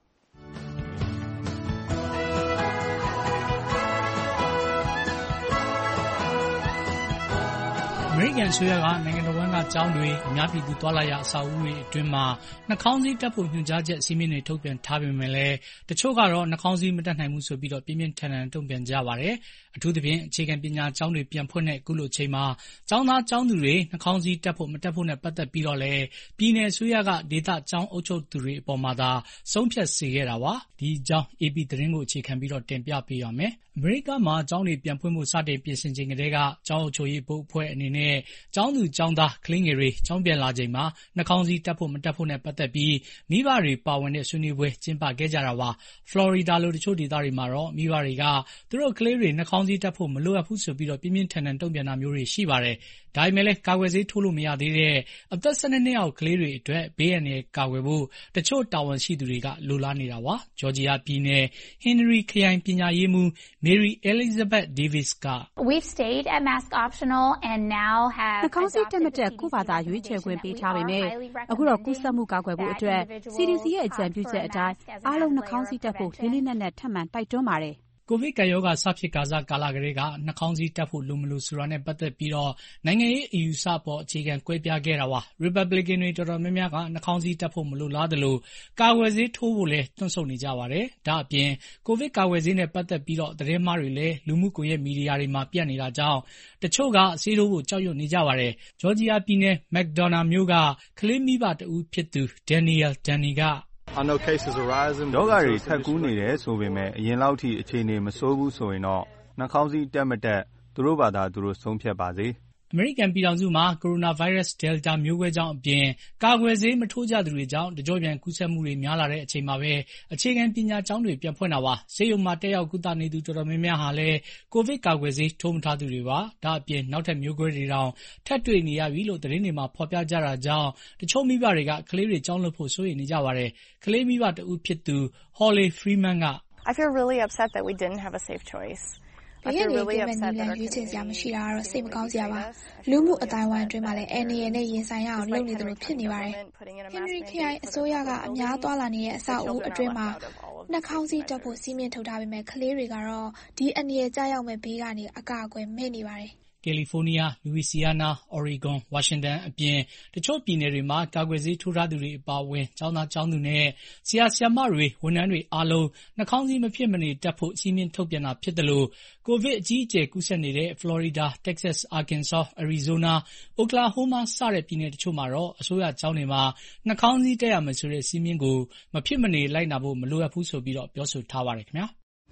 အမေရိကန်အစိုးရကနိုင်ငံတော်ဝန်ကကျောင်းတွေအများပြည်သူသွားလာရအဆောက်အဦတွေအတွင်းမှာနှာခေါင်းစည်းတပ်ဖို့ညွှန်ကြားချက်အစည်းအဝေးတွေထုတ်ပြန်ထားပေမဲ့လည်းတချို့ကတော့နှာခေါင်းစည်းမတပ်နိုင်ဘူးဆိုပြီးတော့ပြင်းပြင်းထန်ထန်တုံ့ပြန်ကြပါတယ်။အထူးသဖြင့်အခြေခံပညာကျောင်းတွေပြန်ဖွင့်တဲ့အခုလိုအချိန်မှာကျောင်းသားကျောင်းသူတွေနှာခေါင်းစည်းတပ်ဖို့မတပ်ဖို့နဲ့ပတ်သက်ပြီးတော့လည်းပြည်내အစိုးရကဒေသကျောင်းအုပ်ချုပ်သူတွေအပေါ်မှာသာဆုံးဖြတ်စေခဲ့တာပါ။ဒီအကြောင်း AP သတင်းကိုအခြေခံပြီးတော့တင်ပြပေးရမယ်။အမေရိကမှာကျောင်းတွေပြန်ဖွင့်ဖို့စတင်ပြင်ဆင်ချိန်ကတည်းကကျောင်းအုပ်ချုပ်ရေးဘုတ်အဖွဲ့အနေနဲ့ကျောင်းသူကျောင်းသားကလေးငယ်တွေကျောင်းပြန်လာချိန်မှာနှာခေါင်းစည်းတပ်ဖို့မတပ်ဖို့နဲ့ပတ်သက်ပြီးမိဘတွေပါဝင်တဲ့ဆွေးနွေးပွဲကျင်းပခဲ့ကြတာပါ။ဖလော်ရီဒါလိုတချို့ဒေသတွေမှာတော့မိဘတွေကသူတို့ကလေးတွေနှာခေါင်းစည်းတပ်ဖို့မလိုအပ်ဘူးဆိုပြီးတော့ပြင်းပြင်းထန်ထန်တုံ့ပြန်တာမျိုးတွေရှိပါတယ်။ဒါပေမဲ့လည်းကာကွယ်ဆေးထိုးလို့မရသေးတဲ့အသက်12နှစ်အောက်ကလေးတွေအတွက်ဘေးအန္တရာယ်ကာကွယ်ဖို့တချို့တာဝန်ရှိသူတွေကလိုလားနေတာပါ။ဂျော်ဂျီယာပြည်နယ်ဟင်နရီခရိုင်ပညာရေးမှူး Mary Elizabeth Davis က We've stayed at mask optional and now have နှာခေါင်းစည်းတပ်မတပ်ကိုယ့်ဘာသာရွေးချယ်ခွင့်ပေးထားပေမဲ့အခုတော့ကူးစက်မှုကာကွယ်ဖို့အတွက် CDC ရဲ့အကြံပြုချက်အတိုင်းအားလုံးနှာခေါင်းစည်းတပ်ဖို့လေးလေးနက်နက်ထပ်မံတိုက်တွန်းပါတယ်။ကိုဗစ်ကပ်ရောဂါစဖြစ်ကာစကာလကတည်းကနှာခေါင်းစည်းတပ်ဖို့လိုမလိုဆိုတာနဲ့ပတ်သက်ပြီးတော့နိုင်ငံရေးအယူဆပေါ်အခြေခံကွဲပြားခဲ့တာပါ။ Republican တွေတော်တော်များများကနှာခေါင်းစည်းတပ်ဖို့မလိုလားသလိုကာကွယ်ဆေးထိုးဖို့လည်းတွန့်ဆုတ်နေကြပါတယ်။ဒါအပြင်ကိုဗစ်ကာကွယ်ဆေးနဲ့ပတ်သက်ပြီးတော့သတင်းမှားတွေလည်းလူမှုကွန်ရက်မီဒီယာတွေမှာပြန့်နေတာကြောင့်တချို့ကဆေးထိုးဖို့ကြောက်ရွံ့နေကြပါတယ်။ဂျော်ဂျီယာပြည်နယ်မက်ဒေါနာမြို့ကကလေးမိဘတဦးဖြစ်သူ Daniel Danny ကရောဂါတွေထပ်ကူးနေတယ်ဆိုပေမဲ့အရင်လောက်ထိအခြေအနေမဆိုးဘူးဆိုရင်တော့နှာခေါင်းစည်းတပ်မတပ်သူတို့ဘာသာသူတို့ဆုံးဖြတ်ပါစေအမေရိကန်ပြည်ထောင်စုမှာကိုရိုနာဗိုင်းရပ်စ် Delta မျိုးကွဲကြောင့်အပြင်ကာကွယ်ဆေးမထိုးကြသူတွေကြောင့်တကြော့ပြန်ကူးစက်မှုတွေများလာတဲ့အချိန်မှာပဲအခြေခံပညာကျောင်းတွေပြန်ဖွင့်တာပါ။ဆေးရုံမှာတက်ရောက်ကုသနေသူတော်တော်များများဟာလည်းကိုဗစ်ကာကွယ်ဆေးထိုးမထားသူတွေပါ။ဒါအပြင်နောက်ထပ်မျိုးကွဲတွေတောင်ထပ်တွေ့နေရပြီလို့သတင်းတွေမှာဖော်ပြကြတာကြောင့်တချို့မိဘတွေကကလေးတွေကျောင်းလွှတ်ဖို့စိုးရိမ်နေကြပါတယ်။ကလေးမိဘတဦးဖြစ်သူ Holly Freeman က I feel really upset that we didn't have a safe choice. ဘေးကနေကင်းမဲ့နည်းလမ်းရွေးချယ်စရာမရှိတာကတော့စိတ်မကောင်းစရာပါလူမှုအတိုင်းအဝိုင်းအတွင်းမှာလည်းအန်ဒီရယ်နဲ့ရင်ဆိုင်ရအောင်လုပ်နေတယ်လို့ဖြစ်နေပါတယ်ဟင်နရီခရိုင်အစိုးရကအများသွားလာနေတဲ့အဆောက်အဦအတွင်းမှာနှာခေါင်းစည်းတပ်ဖို့စီးမြင့်ထုတ်ထားပေမဲ့ကလေးတွေကတော့ဒီအန္တရာယ်ကြောက်မဲ့ဘေးကနေအကာအကွယ်မဲ့နေပါတယ်ကယ်လီဖိုးနီးယား၊လူဝီစီယားနား၊အော်ရီဂွန်၊ဝါရှင်တန်အပြင်တချို့ပြည်နယ်တွေမှာကာကွယ်ဆေးထိုးထားသူတွေအပါအဝင်ကျောင်းသားကျောင်းသူနဲ့ဆရာဆရာမတွေဝန်ထမ်းတွေအားလုံးနှာခေါင်းစည်းမဖြစ်မနေတပ်ဖို့စည်းမျဉ်းထုတ်ပြန်တာဖြစ်သလိုကိုဗစ်အကြီးအကျယ်ကူးစက်နေတဲ့ဖလော်ရီဒါ၊တက်ဆက်စ်၊အာကင်ဆော့၊အရီဇိုးနား၊အိုကလာဟိုးမားစတဲ့ပြည်နယ်တချို့မှာတော့အစိုးရကျောင်းတွေမှာနှာခေါင်းစည်းတပ်ရမယ်ဆိုတဲ့စည်းမျဉ်းကိုမဖြစ်မနေလိုက်နာဖို့မလိုအပ်ဘူးဆိုပြီးပြောဆိုထားပါတယ်ခင်ဗျာ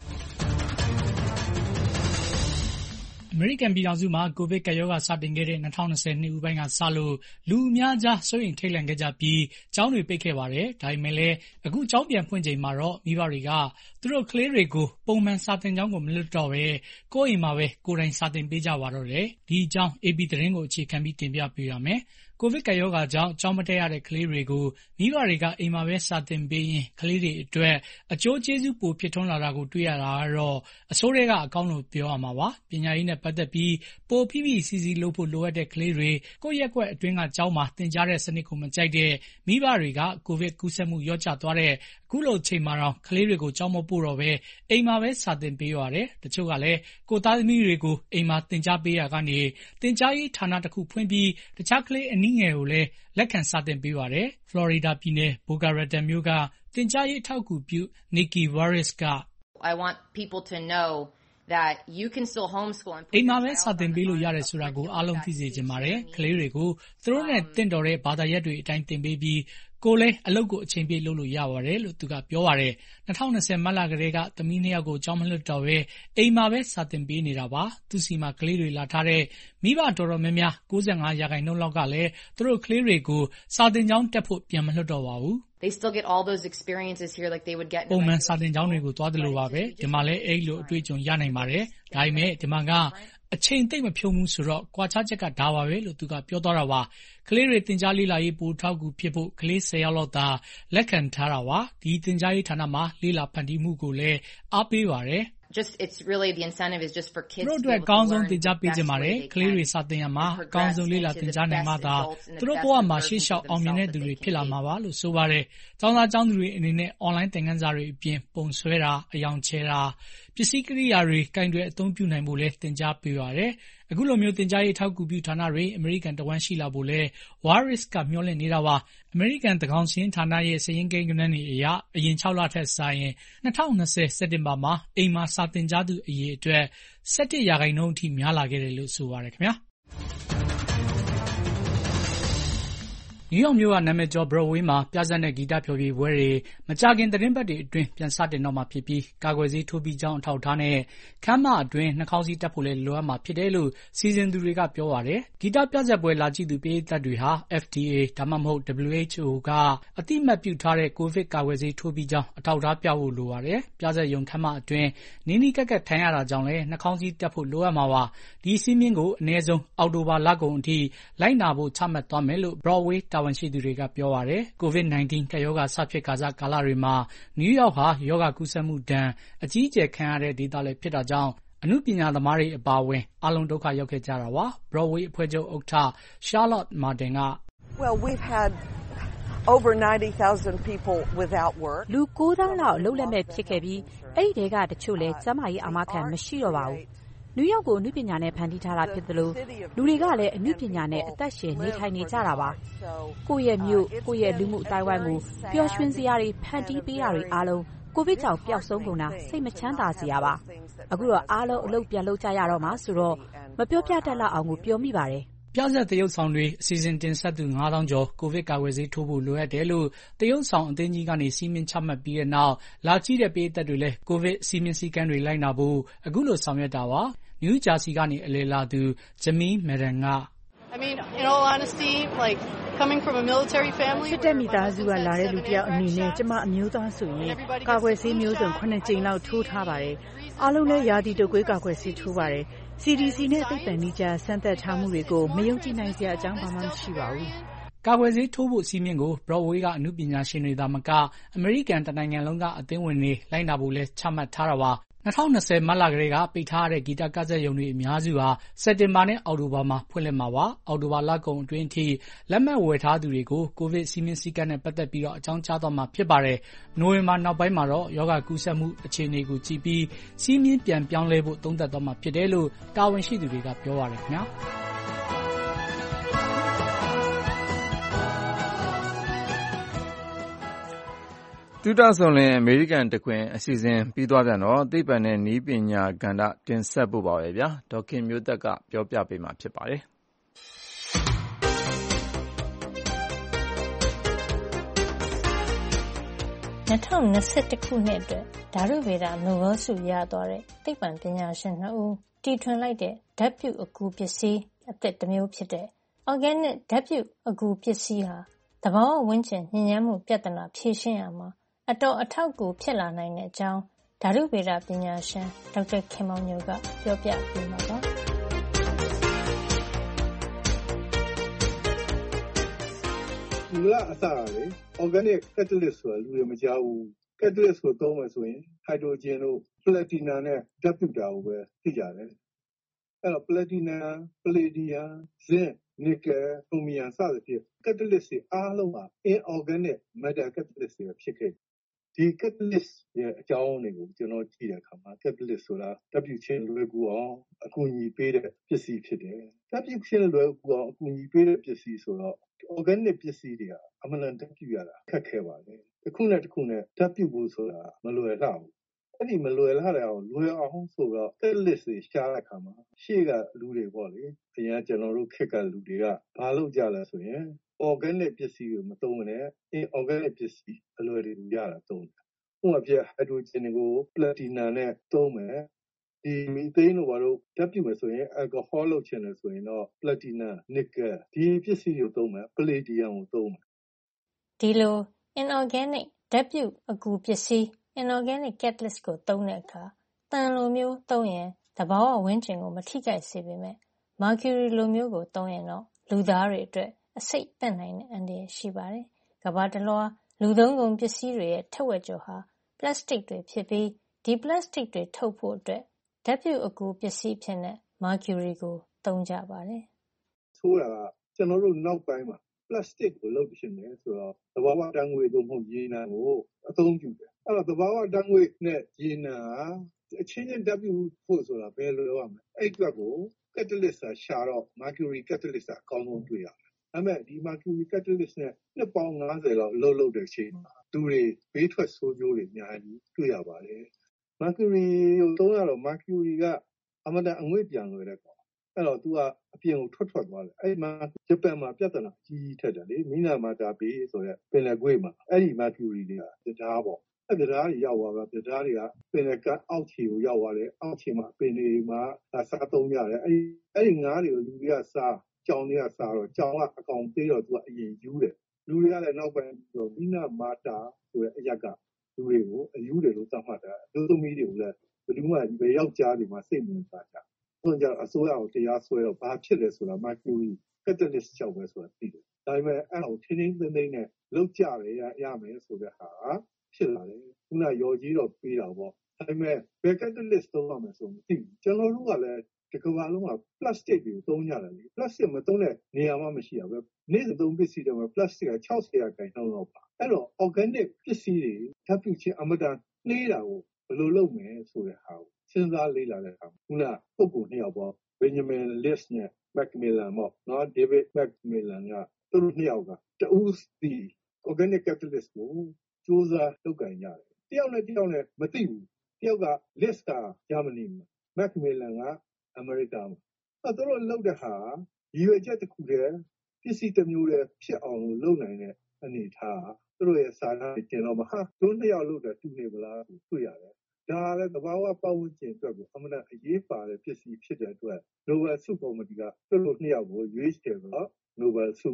အမေရိကန်ပြည်ထောင်စုမှာကိုဗစ်ကပ်ရောဂါစတင်ခဲ့တဲ့2020နှစ်ဦးပိုင်းကစလို့လူအများကြားစိုးရိမ်ထိတ်လန့်ခဲ့ကြပြီးကျောင်းတွေပိတ်ခဲ့ပါတယ်။ဒါပေမဲ့လည်းအခုကျောင်းပြန်ဖွင့်ချိန်မှာတော့မိဘတွေကသူတို့ကလေးတွေကိုပုံမှန်စာသင်ကျောင်းကိုမလွှတ်တော့ဘဲကိုယ့်အိမ်မှာပဲကိုယ်တိုင်စာသင်ပေးကြပါတော့တယ်။ဒီအကြောင်း AP သတင်းကိုအခြေခံပြီးတင်ပြပေးပါမယ်။ကိုဗစ်ကပ်ရောဂါကြောင့်ကျောင်းမတက်ရတဲ့ကလေးတွေကိုမိဘတွေကအိမ်မှာပဲစာသင်ပေးရင်းကလေးတွေအတွက်အကျိုးကျေးဇူးပိုဖြစ်ထွန်းလာတာကိုတွေ့ရတာကတော့အစိုးရကအကောင်းလို့ပြောရမှာပါ။ပညာရေးနဲ့ပတ်သက်ပြီးပိုဖိဖိစီစီလုပ်ဖို့လိုအပ်တဲ့ကလေးတွေကိုယ့်ရပ်ကွက်အတွင်းကကျောင်းမှာသင်ကြားတဲ့စနစ်ကိုမကြိုက်တဲ့မိဘတွေကကိုဗစ်ကူးစက်မှုလျော့ကျသွားတဲ့အခုလိုချိန်မှာတော့ကလေးတွေကိုကျောင်းမပို့တော့ဘဲအိမ်မှာပဲစာသင်ပေးရတယ်။တချို့ကလည်းကိုယ်သားသမီးတွေကိုအိမ်မှာသင်ကြားပေးရကနေသင်ကြားရေးဌာနတစ်ခုဖွင့်ပြီးတခြားကလေးအနည်းငယ်ကိုလည်းလက်ခံစာသင်ပေးပါတယ်။ဖလော်ရီဒါပြည်နယ်ဘိုဂါရတန်မြို့ကသင်ကြားရေးအထောက်အကူပြု Nikki Warris က I want people to know that you can still homeschool and အိမ်မှာပဲစာသင်ပေးလို့ရတယ်ဆိုတာကိုအားလုံးသိစေချင်ပါတယ်။ကလေးတွေကိုသူတို့နဲ့တင့်တော်တဲ့ဘာသာရပ်တွေအတိုင်းသင်ပေးပြီးကိုယ်လည်းအလုပ်ကိုအချိန်ပြည့်လုပ်လို့ရပါတယ်လို့သူကပြောပါတယ်။2020မတ်လကတည်းကသမီး2ယောက်ကိုကျောင်းမလွှတ်တော့ဘဲအိမ်မှာပဲစာသင်ပေးနေတာပါ။သူစီမှာကလေးတွေလာထားတဲ့မိဘတော်တော်များများ95%လောက်ကလည်းသူတို့ကလေးတွေကိုစာသင်ကျောင်းတက်ဖို့ပြန်မလွှတ်တော့ပါဘူး။ They still get all those experiences here like they would get ပုံမှန်စာသင်ကျောင်းတွေကိုသွားတယ်လို့ပါပဲဒီမှာလည်းအဲ့လိုအတွေ့အကြုံရနိုင်ပါတယ်ဒါပေမဲ့ဒီမှာကအချိန်သိမ့်မဖြုံဘူးဆိုတော့ကွာခြားချက်ကဒါပါပဲလို့သူကပြောသွားတာပါကလေးတွေသင်ကြားလေ့လာရေးပိုထောက်ကူဖြစ်ဖို့ကလေး10ယောက်လောက်သာလက်ခံထားတာပါဒီသင်ကြားရေးဌာနမှာလေ့လာဖန်တီးမှုကိုလည်းအားပေးပါတယ် it's really the incentive is just for kids တို့အတွက်ကောင်းဆုံးသင်ကြားပေးခြင်းပါတယ်ကလေးတွေစာသင်ရမှာအကောင်းဆုံးလေ့လာသင်ကြားနိုင်မှသာသူတို့ဘဝမှာရှေ့လျှောက်အောင်မြင်တဲ့သူတွေဖြစ်လာမှာပါလို့ဆိုပါတယ်ကျောင်းသားကျောင်းသူတွေအနေနဲ့ online သင်ခန်းစာတွေအပြင်ပုံဆွဲတာအယောင်ချဲတာပစ္စည်းကိရိယာတွေကင်တွယ်အသုံးပြုနိုင်ဖို့လည်းသင်ကြားပေးပါတယ်အခုလိုမျိုးသင်ကြားရေးထောက်ကူပြုဌာနတွေအမေရိကန်တဝန်းရှိလာဖို့လဲ Warris ကမျှော်လင့်နေတာပါအမေရိကန်သန်းခေါင်စာရင်းဌာနရဲ့စာရင်းကိန်းဂဏန်းတွေအရအရင်6လထက်စာရင်2020စက်တင်ဘာမှာအိမ်မှာစာသင်ကြားသူအရေအတွက်17%အထိများလာခဲ့တယ်လို့ဆိုပါတယ်ခင်ဗျာနယူးယောက်မြို့ကနာမည်ကျော် Broadway မှာပြဇာတ်နဲ့ဂီတဖျော်ဖြေပွဲတွေမကြာခင်သတင်းပတ်တွေအတွင်းပြန်စတင်တော့မှာဖြစ်ပြီးကာကွယ်ဆေးထိုးပြီးကြောင်းအထောက်အထားနဲ့ခန်းမအတွင်းနှာခေါင်းစည်းတပ်ဖို့လည်းလိုအပ်မှာဖြစ်တယ်လို့စီစဉ်သူတွေကပြောပါတယ်။ဂီတပြဇာတ်ပွဲလာကြည့်သူပရိသတ်တွေဟာ FDA ဒါမှမဟုတ် WHO ကအသိအမှတ်ပြုထားတဲ့ကိုဗစ်ကာကွယ်ဆေးထိုးပြီးကြောင်းအထောက်အထားပြဖို့လိုပါတယ်။ပြဇာတ်ရုံခန်းမအတွင်းနီးနီးကပ်ကပ်ထိုင်ရတာကြောင့်လည်းနှာခေါင်းစည်းတပ်ဖို့လိုအပ်မှာပါ။ဒီစည်းမျဉ်းကိုအနည်းဆုံးအောက်တိုဘာလကုန်အထိလိုက်နာဖို့ချမှတ်သွားမယ်လို့ Broadwayတာဝန်ရှိသူတွေကပြောပါတယ်။ COVID-19 ကပ်ရောဂါစဖြစ်ကာလတွေမှာနယူးယောက်ဟာရောဂါကူးစက်မှုဒဏ်အကြီးအကျယ်ခံရတဲ့ဒေသလည်းဖြစ်တာကြောင့်အနုပညာသမားတွေအပါအဝင်အားလုံးဒုက္ခရောက်ခဲ့ကြတာပါ။ Broadway အဖွဲ့ချုပ်ဥက္ကဋ္ဌ Charlotte Martin က we've had over 90,000 people without work. လူ 9,000 လောက်အလုပ်လက်မဲ့ဖြစ်ခဲ့ပြီးအဲ့ဒီတဲကတချို့လဲကျန်းမာရေးအာမခံမရှိတော့ပါဘူး။နယူးယောက်ကိုအနုပညာနဲ့ဖန်တီးထားတာဖြစ်သလိုလူတွေကလည်းအနုပညာနဲ့အသက်ရှင်နေထိုင်နေကြတာပါ။ကိုယ့်ရဲ့မြို့ကိုယ့်ရဲ့လူမှုအတိုင်းအဝိုင်းကိုပျော်ရွှင်စရာတွေဖန်တီးပေးတာတွေအားလုံးကိုဗစ်ကြောင့်ပျောက်ဆုံးကုန်တာစိတ်မချမ်းသာစရာပါ။အခုတော့အားလုံးအလုပ်ပြန်လုပ်ကြရတော့မှဆိုတော့မပြောပြတတ်လောက်အောင်ကိုပြောမိပါတယ်။ပြဇာတ်သရုပ်ဆောင်တွေအစီအစဉ်တင်ဆက်သူ 9,000 ကျော်ကိုဗစ်ကာကွယ်ဆေးထိုးဖို့လိုအပ်တယ်လို့သရုပ်ဆောင်အသင်းကြီးကနေစည်းမျဉ်းချမှတ်ပြီးတဲ့နောက်လာကြည့်တဲ့ပရိသတ်တွေလည်းကိုဗစ်စည်းမျဉ်းစည်းကမ်းတွေလိုက်နာဖို့အခုလိုဆောင်ရွက်တာပါနယူးဂျာစီကနေအလည်လာသူ Jamie Madden က in all honesty like coming from a military family စစ်တပ်မိသားစုကလာတဲ့လူတယောက်အနေနဲ့ကျမအမျိုးသားဆိုရင်ကာကွယ်ဆေးမျိုးစုံ9ကြိမ်လောက်ထိုးထားပါတယ်အားလုံးလည်းရာသီတုပ်ကွေးကာကွယ်ဆေးထိုးပါတယ် CDC နဲ့သိပ္ပံနည်းကျစမ်းသပ်ထားမှုတွေကိုမယုံကြည်နိုင်စရာအကြောင်းဘာမှမရှိပါဘူးကာကွယ်ဆေးထိုးဖို့စည်းမျဉ်းကို Broadway ကအမှုပညာရှင်တွေသာမကအမေရိကန်တနိုင်ငံလုံးကအသင်းဝင်တွေလိုက်နာဖို့လဲချမှတ်ထားတာပါ 2020 မတ်လကတည်းကပိတ်ထားတဲ့ဂီတကစက်ရုံတွေအများစုဟာစက်တင်ဘာနဲ့အောက်တိုဘာမှာဖွင့်လှစ်မှာပါ။အောက်တိုဘာလကုန်အတွင်းအထိလက်မှတ်ဝယ်ထားသူတွေကိုကိုဗစ်စည်းမျဉ်းစည်းကမ်းနဲ့ပတ်သက်ပြီးအကြောင်းကြားသွားမှာဖြစ်ပါတယ်။နိုဝင်ဘာနောက်ပိုင်းမှာတော့ရောဂါကူးစက်မှုအခြေအနေကိုကြည့်ပြီးစည်းမျဉ်းပြန်ပြောင်းလဲဖို့သုံးသပ်သွားမှာဖြစ်တယ်လို့တာဝန်ရှိသူတွေကပြောပါတယ်ခင်ဗျာ။သုတဆုံလင်အမေရိကန်တခွင်အစီအစဉ်ပြီးသွားပြန်တော့သိပ္ပံနဲ့နည်းပညာကဏ္ဍတင်ဆက်ဖို့ပါပဲဗျာဒေါက်ခင်မျိုးသက်ကပြောပြပေးမှာဖြစ်ပါတယ် 2021 ခုနှစ်အတွက်ဓာတုဗေဒနိုဘယ်ဆုရသွားတဲ့သိပ္ပံပညာရှင်2ဦးတီထွင်လိုက်တဲ့ဓာတ်ပြုအကူပစ္စည်းအသစ်တစ်မျိုးဖြစ်တဲ့ Organic ဓာတ်ပြုအကူပစ္စည်းဟာသဘာဝဝန်းကျင်ညစ်ညမ်းမှုပြဿနာဖြေရှင်းရမှာအတော်အထောက်အကူဖြစ်လာနိုင်တဲ့အကြောင်းဓာတုဗေဒပညာရှင်ဒေါက်တာခင်မောင်ညိုကပြောပြပေးမှာပါဒီကအစားလေ organic catalyst ဆိုတာလူတွေမကြားဘူး catalyst ကိုသုံးမယ်ဆိုရင် hydrogen တို့ platinum နဲ့ဓာတ်ပြုတာကိုပဲသိကြတယ်အဲ့တော့ platinum palladium zinc nickel chromium စသဖြင့် catalyst တွေအားလုံးဟာ inorganic matter catalyst တွေဖြစ်ခဲ့ဒီ catalyst ရဲ့အကြောင်းတွေကိုကျွန်တော်ကြည့်တဲ့အခါမှာ catalyst ဆိုတာဓာတ်ပြုခြင်းလွယ်ကူအောင်အကူအညီပေးတဲ့ပစ္စည်းဖြစ်တယ်ဓာတ်ပြုခြင်းလွယ်ကူအောင်အကူအညီပေးတဲ့ပစ္စည်းဆိုတော့ organic ပစ္စည်းတွေဟာအမှန်တန်ဓာတ်ပြုရတာခက်ခဲပါတယ်တစ်ခုနဲ့တစ်ခုနဲ့ဓာတ်ပြုဖို့ဆိုတာမလွယ်လှဘူးအဲ့ဒီမလွယ်လှတဲ့အောင်လွယ်အောင်ဆိုတော့ catalyst တွေရှားတဲ့အခါမှာရှေ့ကလူတွေပေါ့လေအရင်ကျွန်တော်တို့ခက်ကလူတွေကဘာလုပ်ကြလဲဆိုရင် organic ပစ္စည်းကိုမသုံးနဲ့ inorganic ပစ္စည်းအလွယ်တကူရတာသုံးတယ်ဥပမာပြ hydrogen ကို platinum နဲ့သုံးမယ်ဒီမီသိန်းတို့ဘာလို့ဓာတ်ပြုမယ်ဆိုရင် alcohol လုပ်ချင်တယ်ဆိုရင်တော့ platinum nickel ဒီပစ္စည်းကိုသုံးမယ် palladium ကိုသုံးမယ်ဒီလို inorganic ဓာတ်ပြုအကူပစ္စည်း inorganic catalyst ကိုသုံးတဲ့အခါသံလိုမျိုးသုံးရင်သဘာဝဝန်းကျင်ကိုမထိခိုက်စေပေမဲ့ mercury လိုမျိုးကိုသုံးရင်တော့လူသားတွေအတွက်အဆိပ်သင့်နိုင်တဲ့အန္တရာယ်ရှိပါတယ်။ကမ္ဘာတစ်လွှားလူသုံးကုန်ပစ္စည်းတွေရဲ့ထက်ဝက်ကျော်ဟာပလတ်စတစ်တွေဖြစ်ပြီးဒီပလတ်စတစ်တွေထုတ်ဖို့အတွက်ဓာတ်ပြုအကူပစ္စည်းဖြစ်တဲ့ mercury ကိုသုံးကြပါတယ်။ဆိုတာကကျွန်တော်တို့နောက်ပိုင်းမှာပလတ်စတစ်ကိုလုပ်ဖြစ်နေဆိုတော့သဘာဝဓာတ်ငွေသို့မဟုတ်ရေနံကိုအသုံးပြုတယ်။အဲ့တော့သဘာဝဓာတ်ငွေနဲ့ရေနံဟာအချင်းချင်းဓာတ်ပြုဖို့ဆိုတာဘယ်လိုလုပ်ရမလဲ။အဲ့အတွက်ကို catalyst ရှာတော့ mercury catalyst အကောင်းဆုံးတွေ့ရတယ်။ဒါပေမဲ့ဒီ mercury catalyst နဲ့နှစ်ပေါင်း90လောက်လုပ်တဲ့အချိန်မှာသူတွေဘေးထွက်ဆိုးကျိုးတွေအများကြီးတွေ့ရပါတယ်။ mercury ကိုသုံးရတော့ mercury ကအမှန်တန်အငွေ့ပြန်လွယ်တဲ့ကောင်အဲ့တော့ तू ကအပြင်ကိုထွက်သွားတယ်အဲ့မှာဂျပန်မှာပြဿနာကြီးထက်တယ်လေမိနာမာတာဘေးဆိုတဲ့ပင်လယ်ကွေ့မှာအဲ့ဒီ mercury တွေကတရားပေါ့အဲ့တရားတွေရောက်သွားတော့တရားတွေကပင်လယ်ကအောက်ခြေကိုရောက်သွားတယ်အောက်ခြေမှာပင်တွေမှာစားသုံးရတယ်အဲ့ဒီငါးတွေကိုလူတွေကစားကြောင်တွေကစားတော့ကြောင်ကအကောင်သေးတော့ तू ကအရင်ယူတယ်လူတွေကလည်းနောက်ပိုင်းတော့မိနာမာတာဆိုတဲ့အရက်ကလူတွေကိုအယူတယ်လို့သတ်မှတ်တာလူသမီးတွေကိုလည်းဘယ်သူမှဘယ်ယောက်ျားတွေမှစိတ်ဝင်စားကြဆိုကြအစိုးရကိုတရားစွဲတော့ဘာဖြစ်လဲဆိုတာ mercury catalyst ကြောင့်ပဲဆိုတာသိတယ်ဒါပေမဲ့အဲ့အောင်ချင်းချင်းသိသိနဲ့လောက်ကြတယ်ရမယ်ဆိုတဲ့ဟာဖြစ်လာတယ်ခုနရော်ကြီးတော့ပေးတာပေါ့ဒါပေမဲ့ဘယ် catalyst သုံးရမယ်ဆိုမသိဘူးကျွန်တော်တို့ကလည်းဒီကမ္ဘာလုံးက plastic ကိုသုံးကြတယ်လေ plastic မသုံးတဲ့နေရာမှမရှိရပဲနေ့စဉ်သုံးပစ္စည်းတွေမှာ plastic က60%လောက်ပါအဲ့တော့ organic ပစ္စည်းတွေဓာတ်ပြုခြင်းအမတန်နှေးတာကိုဘယ်လိုလုပ်မယ်ဆိုတဲ့ဟာကိုစဉ်းစားလေ့လာတဲ့အခါခုနပုဂ္ဂိုလ်နှစ်ယောက်ပေါ့ Benjamin List နဲ့ Macmillan ပေါ့နော် David Macmillan ကသူတို့နှစ်ယောက်ကတူးစီ organic catalyst ကိုစူးစမ်းလုပ်ကိုင်ကြတယ်တယောက်နဲ့တယောက်နဲ့မသိဘူးတယောက်က List ကဂျာမနီမှာ Macmillan ကအမေရိကန်မှာသူတို့လုပ်တဲ့ဟာရည်ရွယ်ချက်တစ်ခုတည်းပစ္စည်းတစ်မျိုးတည်းဖြစ်အောင်လုပ်နိုင်တဲ့အနေထားသူတို့ရဲ့စာသားကျင်တော့မှဟာတို့နှစ်ယောက်လုပ်တာတူနေမလားကိုတွေ့ရတယ်ဒါလည်းသဘာဝပတ်ဝန်းကျင်အတွက်ကိုအမှန်တန်အရေးပါတဲ့ပစ္စည်းဖြစ်တဲ့အတွက် Nobel ဆုကော်မတီကသူတို့နှစ်ယောက်ကိုရွေးချယ်ပြီးတော့ Nobel ဆု